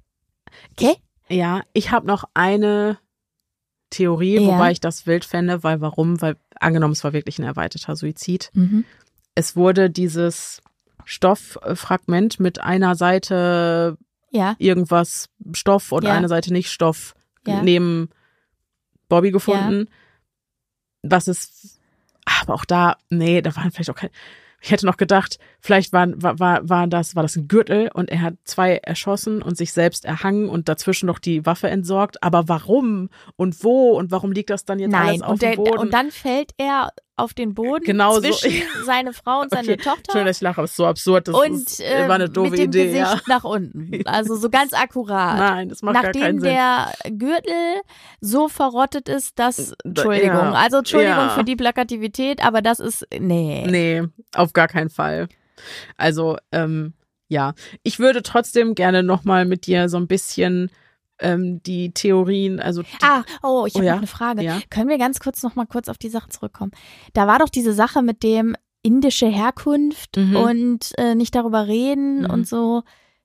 okay. Ja, ich habe noch eine Theorie, Ja. wobei ich das wild fände, weil warum? Weil angenommen, es war wirklich ein erweiterter Suizid. Mhm. Es wurde dieses Stofffragment mit einer Seite Ja, irgendwas Stoff und Ja. einer Seite nicht Stoff Ja. neben Bobby gefunden. Was ist, aber auch da, nee, da waren vielleicht auch keine. Ich hätte noch gedacht, vielleicht war das ein Gürtel und er hat 2 erschossen und sich selbst erhangen und dazwischen noch die Waffe entsorgt. Aber warum und wo und warum liegt das dann jetzt alles nein. auf dem Boden? Und dann fällt er auf den Boden Genau so. zwischen seine Frau und seine Tochter. Schön, dass ich lache, aber es ist so absurd. Das Und war eine doofe mit dem Idee. Gesicht Ja. nach unten. Also so ganz akkurat. Nein, das macht gar keinen Nachdem Sinn. der Gürtel so verrottet ist, dass, Entschuldigung, Ja. also Entschuldigung Ja. für die Plakativität, aber das ist, nee. Nee, auf gar keinen Fall. Also, ja. Ich würde trotzdem gerne nochmal mit dir so ein bisschen die Theorien, also Ich habe ja? noch eine Frage. Ja. Können wir ganz kurz noch mal kurz auf die Sache zurückkommen? Da war doch diese Sache mit dem indische Herkunft und nicht darüber reden und so.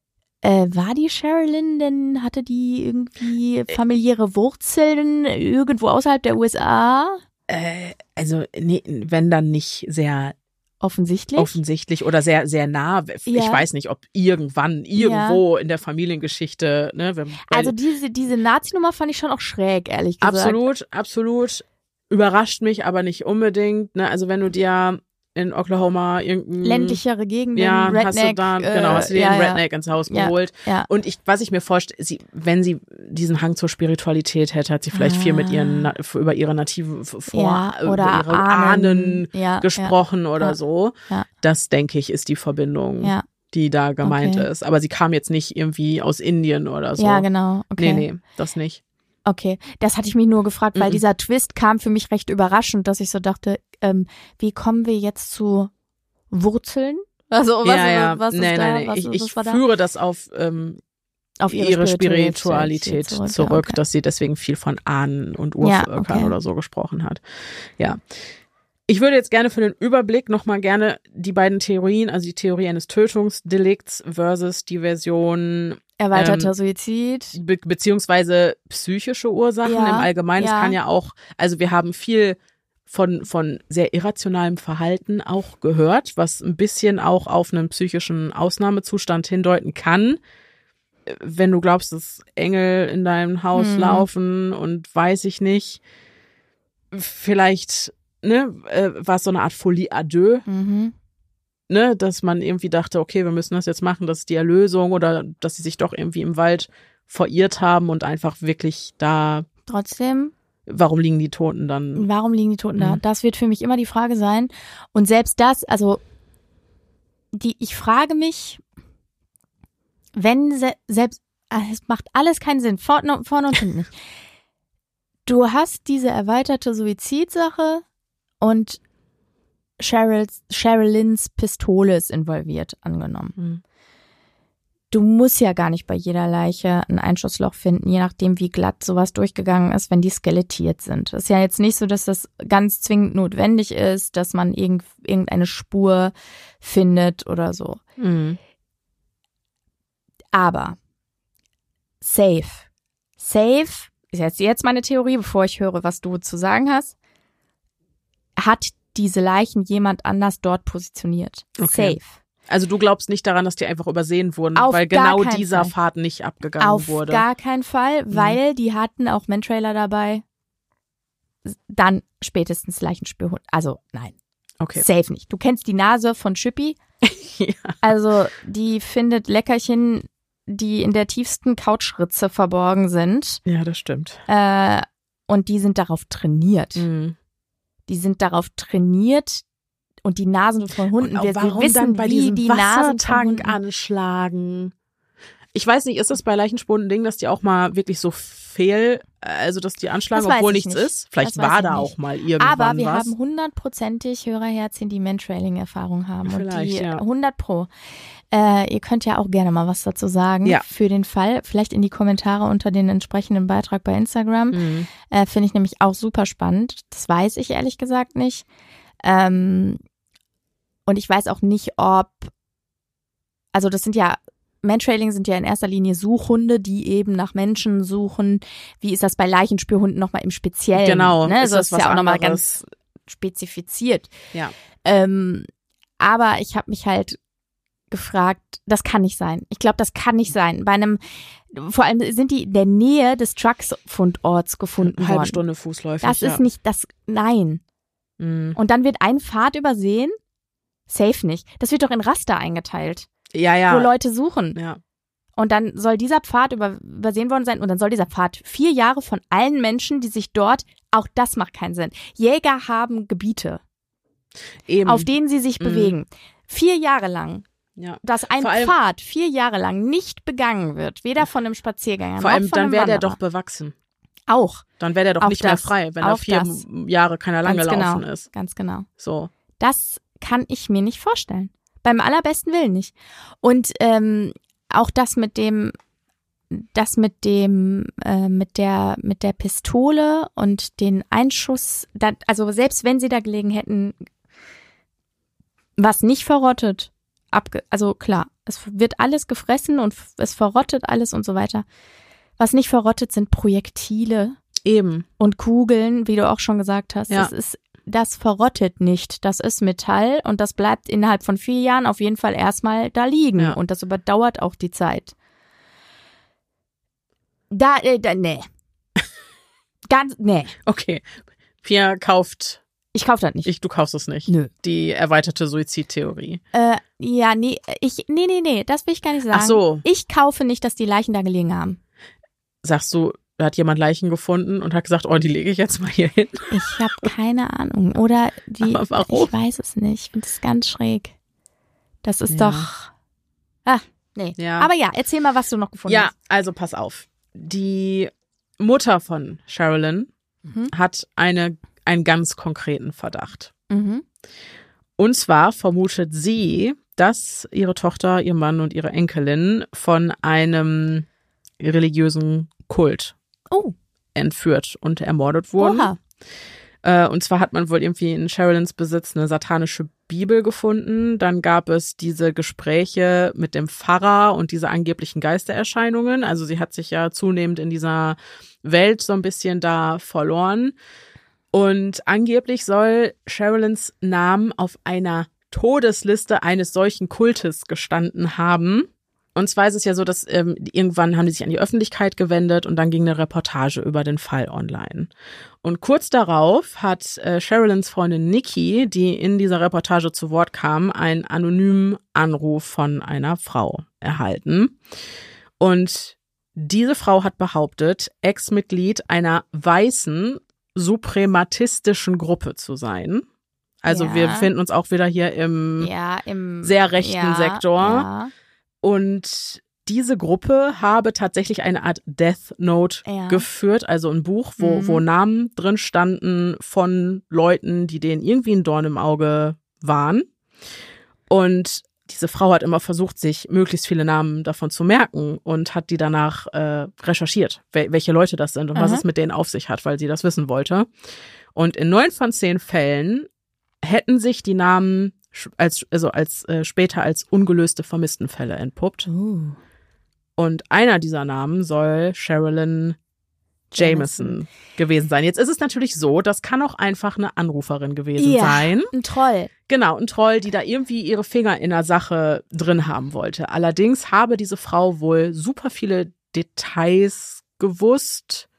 War die Sherilyn denn, hatte die irgendwie familiäre Wurzeln irgendwo außerhalb der USA? also nee, wenn dann nicht sehr offensichtlich oder sehr, sehr nah. Ich Ja. weiß nicht, ob irgendwann, irgendwo in der Familiengeschichte, ne? Also diese Nazi-Nummer fand ich schon auch schräg, ehrlich gesagt. Absolut. Überrascht mich aber nicht unbedingt, ne? Also wenn du dir in Oklahoma irgendein Ländlichere Gegenden, ja, Redneck. hast du dir einen Redneck ins Haus geholt. Ja. Und was ich mir vorstelle, wenn sie diesen Hang zur Spiritualität hätte, hat sie vielleicht viel mit ihren über ihre nativen oder über ihre Ahnen Ja, gesprochen oder so. Ja. Das, denke ich, ist die Verbindung, Ja. die da gemeint Okay. ist. Aber sie kam jetzt nicht irgendwie aus Indien oder so. Ja, genau. Okay. Nee, das nicht. Okay, das hatte ich mich nur gefragt, weil dieser Twist kam für mich recht überraschend, dass ich so dachte, wie kommen wir jetzt zu Wurzeln? Also was ist da? Nee. Ich was war führe das auf ihre Spiritualität zurück, okay. dass sie deswegen viel von Ahnen und Urvölkern oder so gesprochen hat. Ja. Ich würde jetzt gerne für den Überblick nochmal gerne die beiden Theorien, also die Theorie eines Tötungsdelikts versus die Version Erweiterter Suizid. beziehungsweise psychische Ursachen im Allgemeinen. Es kann ja auch, also wir haben viel von sehr irrationalem Verhalten auch gehört, was ein bisschen auch auf einen psychischen Ausnahmezustand hindeuten kann. Wenn du glaubst, dass Engel in deinem Haus laufen und weiß ich nicht, vielleicht war es so eine Art Folie à deux, ne, dass man irgendwie dachte, okay, wir müssen das jetzt machen, das ist die Erlösung, oder dass sie sich doch irgendwie im Wald verirrt haben und einfach wirklich da. Trotzdem. Warum liegen die Toten dann? Warum liegen die Toten da? Das wird für mich immer die Frage sein. Und selbst das, also ich frage mich, wenn selbst, es macht alles keinen Sinn, vorne und hinten nicht. Du hast diese erweiterte Suizidsache und Sherilyns Pistole ist involviert, angenommen. Du musst ja gar nicht bei jeder Leiche ein Einschussloch finden, je nachdem, wie glatt sowas durchgegangen ist, wenn die skelettiert sind. Es ist ja jetzt nicht so, dass das ganz zwingend notwendig ist, dass man irgendeine Spur findet oder so. Aber safe ist jetzt meine Theorie, bevor ich höre, was du zu sagen hast, hat diese Leichen jemand anders dort positioniert. Okay. Safe. Also du glaubst nicht daran, dass die einfach übersehen wurden, Auf weil gar genau keinen dieser Fall. Pfad nicht abgegangen wurde. Auf gar keinen Fall, weil die hatten auch Mantrailer dabei. Dann spätestens Leichenspürhund. Also nein, Okay. safe nicht. Du kennst die Nase von Chippy. Ja. Also die findet Leckerchen, die in der tiefsten Couchritze verborgen sind. Ja, das stimmt. Und die sind darauf trainiert. Die sind darauf trainiert und die Nasen von Hunden. Und auch warum wissen, dann bei wie diesem die Nasen von Wassertank Hunden anschlagen? Ich weiß nicht, ist das bei Leichenspuren ein Ding, dass die auch mal wirklich so also dass die anschlagen, Das weiß obwohl ich nichts nicht. ist? Vielleicht Das weiß war ich da nicht. auch mal irgendwann Aber wir was. haben 100%ig Hörerherzchen, die Mantrailing-Erfahrung haben. Und Vielleicht, die ja. 100%. Ihr könnt ja auch gerne mal was dazu sagen. Ja. Für den Fall. Vielleicht in die Kommentare unter den entsprechenden Beitrag bei Instagram. Finde ich nämlich auch super spannend. Das weiß ich ehrlich gesagt nicht. Und ich weiß auch nicht, also das sind ja, Mantrailing sind ja in erster Linie Suchhunde, die eben nach Menschen suchen. Wie ist das bei Leichenspürhunden nochmal im Speziellen? Genau, Ne? ist Also das ist was ja auch nochmal anderes. ganz spezifiziert. Ja. Aber ich habe mich halt gefragt, das kann nicht sein. Ich glaube, das kann nicht sein. Vor allem sind die in der Nähe des Trucks-Fundorts gefunden worden. Halbe Stunde fußläufig. Das ist nicht nein. Und dann wird ein Pfad übersehen? Safe nicht. Das wird doch in Raster eingeteilt, Ja. wo Leute suchen. Ja. Und dann soll dieser Pfad übersehen worden sein und dann soll dieser Pfad 4 Jahre von allen Menschen, die sich dort, auch das macht keinen Sinn. Jäger haben Gebiete, Eben. auf denen sie sich bewegen. 4 Jahre lang. Ja. Dass ein Vor allem- Pfad 4 Jahre lang nicht begangen wird, weder von einem Spaziergänger Vor noch allem, von dann einem wäre der Wanderer. doch bewachsen. Auch. Dann wäre der doch Auch nicht mehr das. frei, wenn da Auch 4 das. Jahre keiner lang Ganz gelaufen genau. ist. Ganz genau. So. Das kann ich mir nicht vorstellen. Beim allerbesten Willen nicht. Und auch das mit der Pistole und den Einschuss, also selbst wenn sie da gelegen hätten, was nicht verrottet, also klar, es wird alles gefressen und es verrottet alles und so weiter. Was nicht verrottet, sind Projektile Eben. und Kugeln, wie du auch schon gesagt hast. Ja. Das verrottet nicht. Das ist Metall und das bleibt innerhalb von 4 Jahren auf jeden Fall erstmal da liegen. Ja. Und das überdauert auch die Zeit. Nee. Nee. Okay. Pia kauft, Ich kaufe das nicht. du kaufst es nicht. Nö. Die erweiterte Suizidtheorie. Ja, nee, nee, das will ich gar nicht sagen. Ach so. Ich kaufe nicht, dass die Leichen da gelegen haben. Sagst du, da hat jemand Leichen gefunden und hat gesagt, oh, die lege ich jetzt mal hier hin. Ich habe keine Ahnung. Oder Aber warum? Ich weiß es nicht. Ich finde es ganz schräg. Das ist Ja. doch. Nee. Ja. Aber ja, erzähl mal, was du noch gefunden Ja, hast. also pass auf. Die Mutter von Sherilyn hat einen ganz konkreten Verdacht. Mhm. Und zwar vermutet sie, dass ihre Tochter, ihr Mann und ihre Enkelin von einem religiösen Kult entführt und ermordet wurden. Oha. Und zwar hat man wohl irgendwie in Sherilyns Besitz eine satanische Bibel gefunden. Dann gab es diese Gespräche mit dem Pfarrer und diese angeblichen Geistererscheinungen. Also sie hat sich ja zunehmend in dieser Welt so ein bisschen da verloren. Und angeblich soll Sherilyns Namen auf einer Todesliste eines solchen Kultes gestanden haben. Und zwar ist es ja so, dass irgendwann haben die sich an die Öffentlichkeit gewendet und dann ging eine Reportage über den Fall online. Und kurz darauf hat Sherilyns Freundin Nikki, die in dieser Reportage zu Wort kam, einen anonymen Anruf von einer Frau erhalten. Und diese Frau hat behauptet, Ex-Mitglied einer weißen, suprematistischen Gruppe zu sein. Also Ja. wir befinden uns auch wieder hier im sehr rechten Sektor. Ja. Und diese Gruppe habe tatsächlich eine Art Death Note Ja. geführt, also ein Buch, wo Namen drin standen von Leuten, die denen irgendwie ein Dorn im Auge waren. Und diese Frau hat immer versucht, sich möglichst viele Namen davon zu merken und hat die danach recherchiert, welche Leute das sind und was es mit denen auf sich hat, weil sie das wissen wollte. Und in 9 von 10 Fällen hätten sich die Namen später als ungelöste Vermisstenfälle entpuppt. Und einer dieser Namen soll Sherilyn Jameson gewesen sein. Jetzt ist es natürlich so, das kann auch einfach eine Anruferin gewesen sein. Ein Troll. Genau, ein Troll, die da irgendwie ihre Finger in der Sache drin haben wollte. Allerdings habe diese Frau wohl super viele Details gewusst,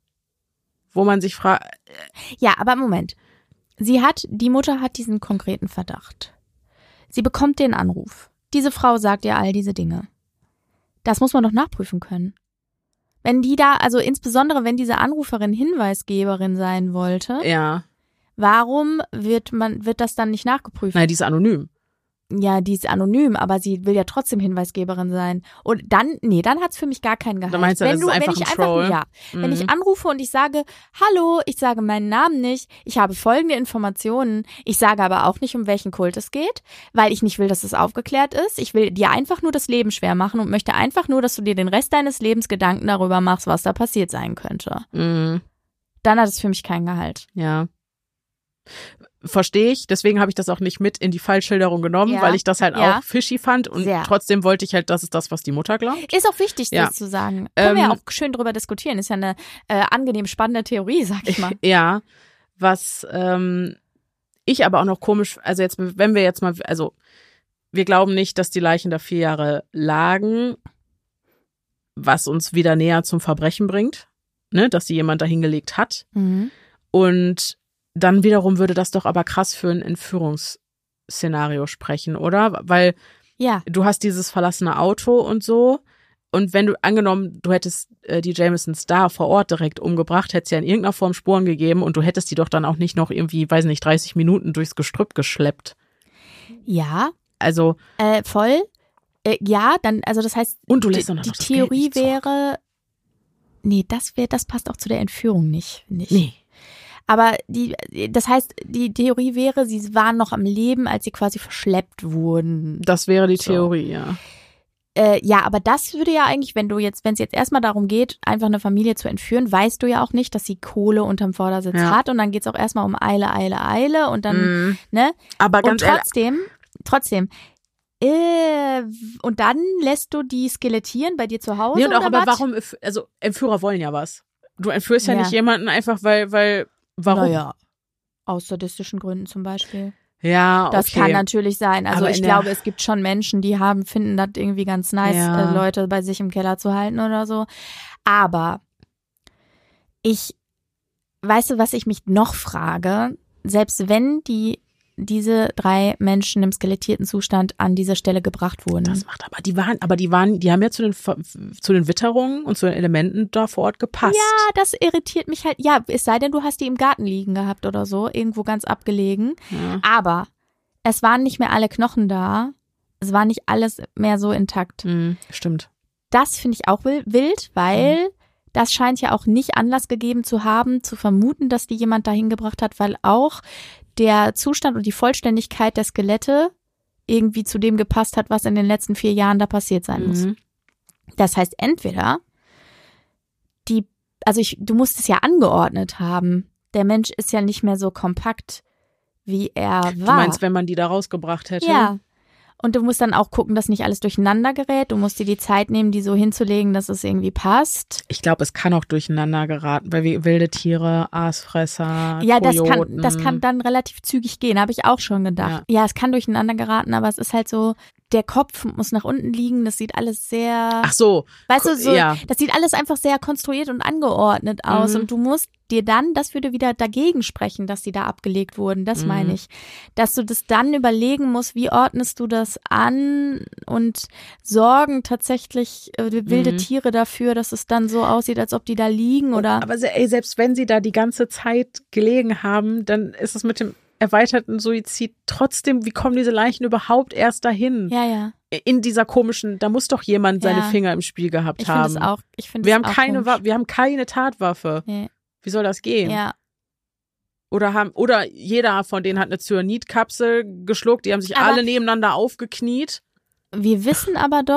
wo man sich fragt. Ja, aber Moment. Die Mutter hat diesen konkreten Verdacht. Sie bekommt den Anruf. Diese Frau sagt ihr all diese Dinge. Das muss man doch nachprüfen können. Wenn die da, also insbesondere wenn diese Anruferin Hinweisgeberin sein wollte, Ja. Warum wird das dann nicht nachgeprüft? Nein, die ist anonym. Ja, die ist anonym, aber sie will ja trotzdem Hinweisgeberin sein. Und dann hat's für mich gar keinen Gehalt. Du meinst, das ist einfach ein Troll? Wenn ich anrufe und ich sage, hallo, ich sage meinen Namen nicht, ich habe folgende Informationen, ich sage aber auch nicht, um welchen Kult es geht, weil ich nicht will, dass es aufgeklärt ist. Ich will dir einfach nur das Leben schwer machen und möchte einfach nur, dass du dir den Rest deines Lebens Gedanken darüber machst, was da passiert sein könnte. Mhm. Dann hat es für mich keinen Gehalt. Ja. Verstehe ich, deswegen habe ich das auch nicht mit in die Fallschilderung genommen, weil ich das halt auch fishy fand und trotzdem wollte ich halt, das ist das, was die Mutter glaubt. Ist auch wichtig, das zu sagen. Können wir ja auch schön drüber diskutieren, ist ja eine angenehm spannende Theorie, sag ich mal. Ja, was ich aber auch noch komisch, also jetzt, wenn wir jetzt mal, also wir glauben nicht, dass die Leichen da 4 Jahre lagen, was uns wieder näher zum Verbrechen bringt, ne, dass sie jemand da hingelegt hat. Mhm. Und dann wiederum würde das doch aber krass für ein Entführungsszenario sprechen, oder? Weil du hast dieses verlassene Auto und so. Und wenn du, angenommen, du hättest die Jamisons da vor Ort direkt umgebracht, hättest ja in irgendeiner Form Spuren gegeben und du hättest die doch dann auch nicht noch irgendwie, weiß nicht, 30 Minuten durchs Gestrüpp geschleppt. Ja. Also. Voll. Ja, dann, also das heißt, und du lässt doch noch die das Theorie Geld nicht wäre, das passt auch zu der Entführung nicht, finde ich. Nee. Aber das heißt, die Theorie wäre, sie waren noch am Leben, als sie quasi verschleppt wurden. Das wäre die Theorie, ja. Ja, aber das würde ja eigentlich, wenn es jetzt erstmal darum geht, einfach eine Familie zu entführen, weißt du ja auch nicht, dass sie Kohle unterm Vorsitz hat und dann geht's auch erstmal um Eile und dann, ne? Aber ganz trotzdem. Und dann lässt du die skelettieren bei dir zu Hause? Nee, und auch, oder aber warum, also Entführer wollen ja was. Du entführst ja nicht jemanden einfach, weil warum? Naja, aus sadistischen Gründen zum Beispiel. Ja, okay. Das kann natürlich sein. Also aber ich glaube, es gibt schon Menschen, die finden das irgendwie ganz nice, Leute bei sich im Keller zu halten oder so. Aber weißt du, was ich mich noch frage? Selbst wenn diese 3 Menschen im skelettierten Zustand an diese Stelle gebracht wurden. Das macht die haben ja zu den Witterungen und zu den Elementen da vor Ort gepasst. Ja, das irritiert mich halt. Ja, es sei denn, du hast die im Garten liegen gehabt oder so, irgendwo ganz abgelegen. Ja. Aber es waren nicht mehr alle Knochen da. Es war nicht alles mehr so intakt. Stimmt. Das finde ich auch wild, weil das scheint ja auch nicht Anlass gegeben zu haben, zu vermuten, dass die jemand dahin gebracht hat, weil auch der Zustand und die Vollständigkeit der Skelette irgendwie zu dem gepasst hat, was in den letzten 4 Jahren da passiert sein muss. Das heißt, entweder du musst es ja angeordnet haben. Der Mensch ist ja nicht mehr so kompakt, wie er war. Du meinst, wenn man die da rausgebracht hätte? Ja. Und du musst dann auch gucken, dass nicht alles durcheinander gerät. Du musst dir die Zeit nehmen, die so hinzulegen, dass es irgendwie passt. Ich glaube, es kann auch durcheinander geraten, weil wie wilde Tiere, Aasfresser, ja, Kojoten. das kann dann relativ zügig gehen, habe ich auch schon gedacht. Ja, es kann durcheinander geraten, aber es ist halt so, der Kopf muss nach unten liegen, das sieht alles sehr, ach so, weißt du, das sieht alles einfach sehr konstruiert und angeordnet aus und du musst dir dann, das würde wieder dagegen sprechen, dass die da abgelegt wurden, das meine ich, dass du das dann überlegen musst, wie ordnest du das an und sorgen tatsächlich wilde Tiere dafür, dass es dann so aussieht, als ob die da liegen oder. Aber selbst wenn sie da die ganze Zeit gelegen haben, dann ist es mit dem erweiterten Suizid trotzdem, wie kommen diese Leichen überhaupt erst dahin? Ja. In dieser komischen, da muss doch jemand seine Finger im Spiel gehabt haben. Ich finde es auch. Wir haben keine Tatwaffe. Nee. Wie soll das gehen? Ja. Oder jeder von denen hat eine Cyanidkapsel geschluckt, die haben sich alle nebeneinander aufgekniet. Wir wissen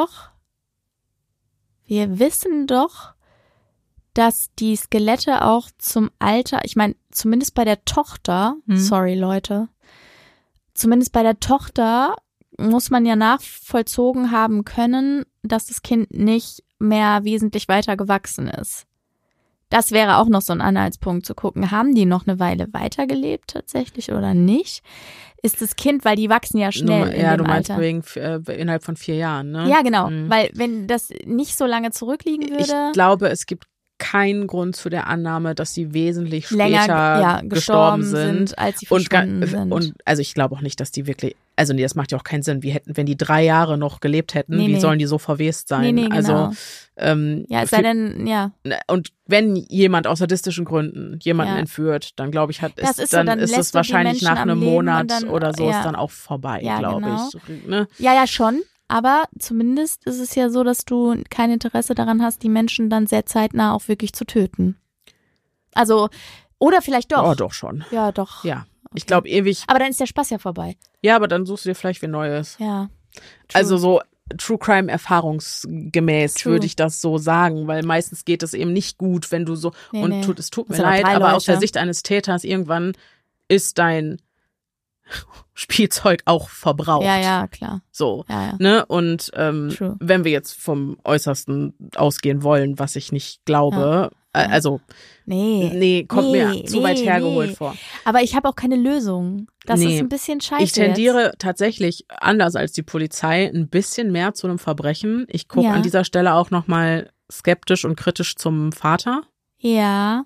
doch, dass die Skelette auch zum Alter, ich meine, zumindest bei der Tochter, sorry Leute, zumindest bei der Tochter muss man ja nachvollzogen haben können, dass das Kind nicht mehr wesentlich weiter gewachsen ist. Das wäre auch noch so ein Anhaltspunkt zu gucken, haben die noch eine Weile weitergelebt tatsächlich oder nicht? Ist das Kind, weil die wachsen ja schnell in dem du meinst Alter. innerhalb von 4 Jahren, ne? Ja, genau, weil wenn das nicht so lange zurückliegen würde. Ich glaube, es gibt keinen Grund zu der Annahme, dass sie wesentlich länger später gestorben sind, als sie verschwunden sind. Und also ich glaube auch nicht, dass die wirklich, also nee, das macht ja auch keinen Sinn. Wenn die 3 Jahre noch gelebt hätten, wie sollen die so verwest sein? Nee, also genau. Ja, es sei denn, ja. Und wenn jemand aus sadistischen Gründen jemanden entführt, dann glaube ich, dann ist es wahrscheinlich nach einem Monat dann, oder so ist dann auch vorbei, glaube ich. Ne? Ja, schon. Aber zumindest ist es ja so, dass du kein Interesse daran hast, die Menschen dann sehr zeitnah auch wirklich zu töten. Also, oder vielleicht doch. Oh, doch schon. Ja, doch. Ja, okay. Ich glaube ewig. Aber dann ist der Spaß ja vorbei. Ja, aber dann suchst du dir vielleicht wie Neues. Ja. Also so True Crime erfahrungsgemäß würde ich das so sagen, weil meistens geht es eben nicht gut, wenn du so, es tut mir leid, aber aus der Sicht eines Täters irgendwann ist dein Spielzeug auch verbraucht. Ja, klar. So, ja. Ne? Und wenn wir jetzt vom Äußersten ausgehen wollen, was ich nicht glaube, also kommt mir zu weit hergeholt vor. Aber ich habe auch keine Lösung. Das ist ein bisschen scheiße. Ich tendiere tatsächlich, anders als die Polizei, ein bisschen mehr zu einem Verbrechen. Ich gucke an dieser Stelle auch nochmal skeptisch und kritisch zum Vater. Ja,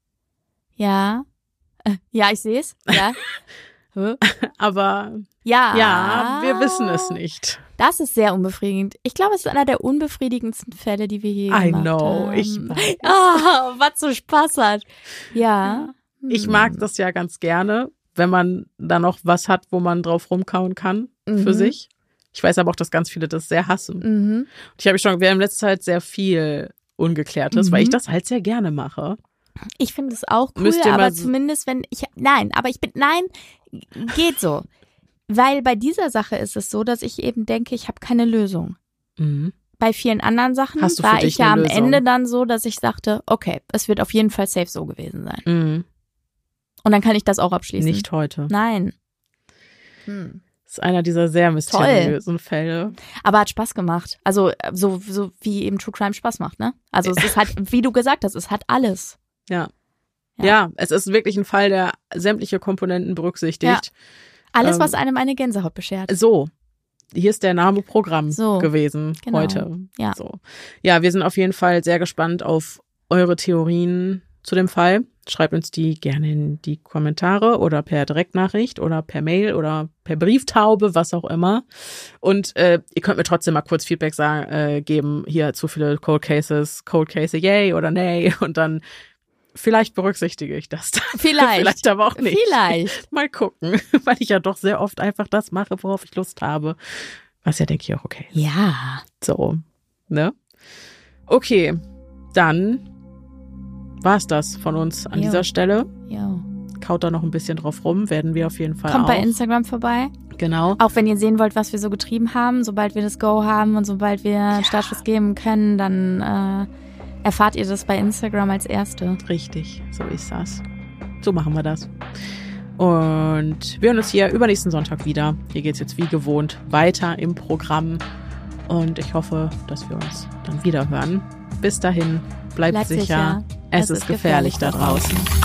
ich sehe es. Ja. Aber wir wissen es nicht. Das ist sehr unbefriedigend. Ich glaube, es ist einer der unbefriedigendsten Fälle, die wir hier gemacht haben. Ich weiß. Was so Spaß hat. Ja. Ich mag das ja ganz gerne, wenn man da noch was hat, wo man drauf rumkauen kann für sich. Ich weiß aber auch, dass ganz viele das sehr hassen. Und wir haben in letzter Zeit sehr viel Ungeklärtes, weil ich das halt sehr gerne mache. Ich finde es auch cool, aber zumindest geht so. Weil bei dieser Sache ist es so, dass ich eben denke, ich habe keine Lösung. Bei vielen anderen Sachen war ich ja am Ende dann so, dass ich sagte, okay, es wird auf jeden Fall safe so gewesen sein. Und dann kann ich das auch abschließen. Nicht heute. Nein. Das ist einer dieser sehr mysteriösen Fälle. Aber hat Spaß gemacht. Also so wie eben True Crime Spaß macht, ne? Also es ist halt, wie du gesagt hast, es hat alles. Ja, es ist wirklich ein Fall, der sämtliche Komponenten berücksichtigt. Ja. Alles, was einem eine Gänsehaut beschert. So, hier ist der Name Programm gewesen heute. Ja. So. Ja, wir sind auf jeden Fall sehr gespannt auf eure Theorien zu dem Fall. Schreibt uns die gerne in die Kommentare oder per Direktnachricht oder per Mail oder per Brieftaube, was auch immer. Und ihr könnt mir trotzdem mal kurz Feedback geben, hier zu viele Cold Case, yay oder nay, und dann vielleicht berücksichtige ich das dann. Vielleicht aber auch nicht. Vielleicht. Mal gucken, weil ich ja doch sehr oft einfach das mache, worauf ich Lust habe. Was ja, denke ich, auch okay ist. Ja. So, ne? Okay, dann war's das von uns an dieser Stelle. Jo. Kaut da noch ein bisschen drauf rum, werden wir auf jeden Fall Kommt bei Instagram vorbei. Genau. Auch wenn ihr sehen wollt, was wir so getrieben haben, sobald wir das Go haben und sobald wir einen Startschuss geben können, dann erfahrt ihr das bei Instagram als Erste. Richtig, so ist das. So machen wir das. Und wir hören uns hier übernächsten Sonntag wieder. Hier geht's jetzt wie gewohnt weiter im Programm. Und ich hoffe, dass wir uns dann wieder hören. Bis dahin, bleibt sicher. Es ist gefährlich da draußen.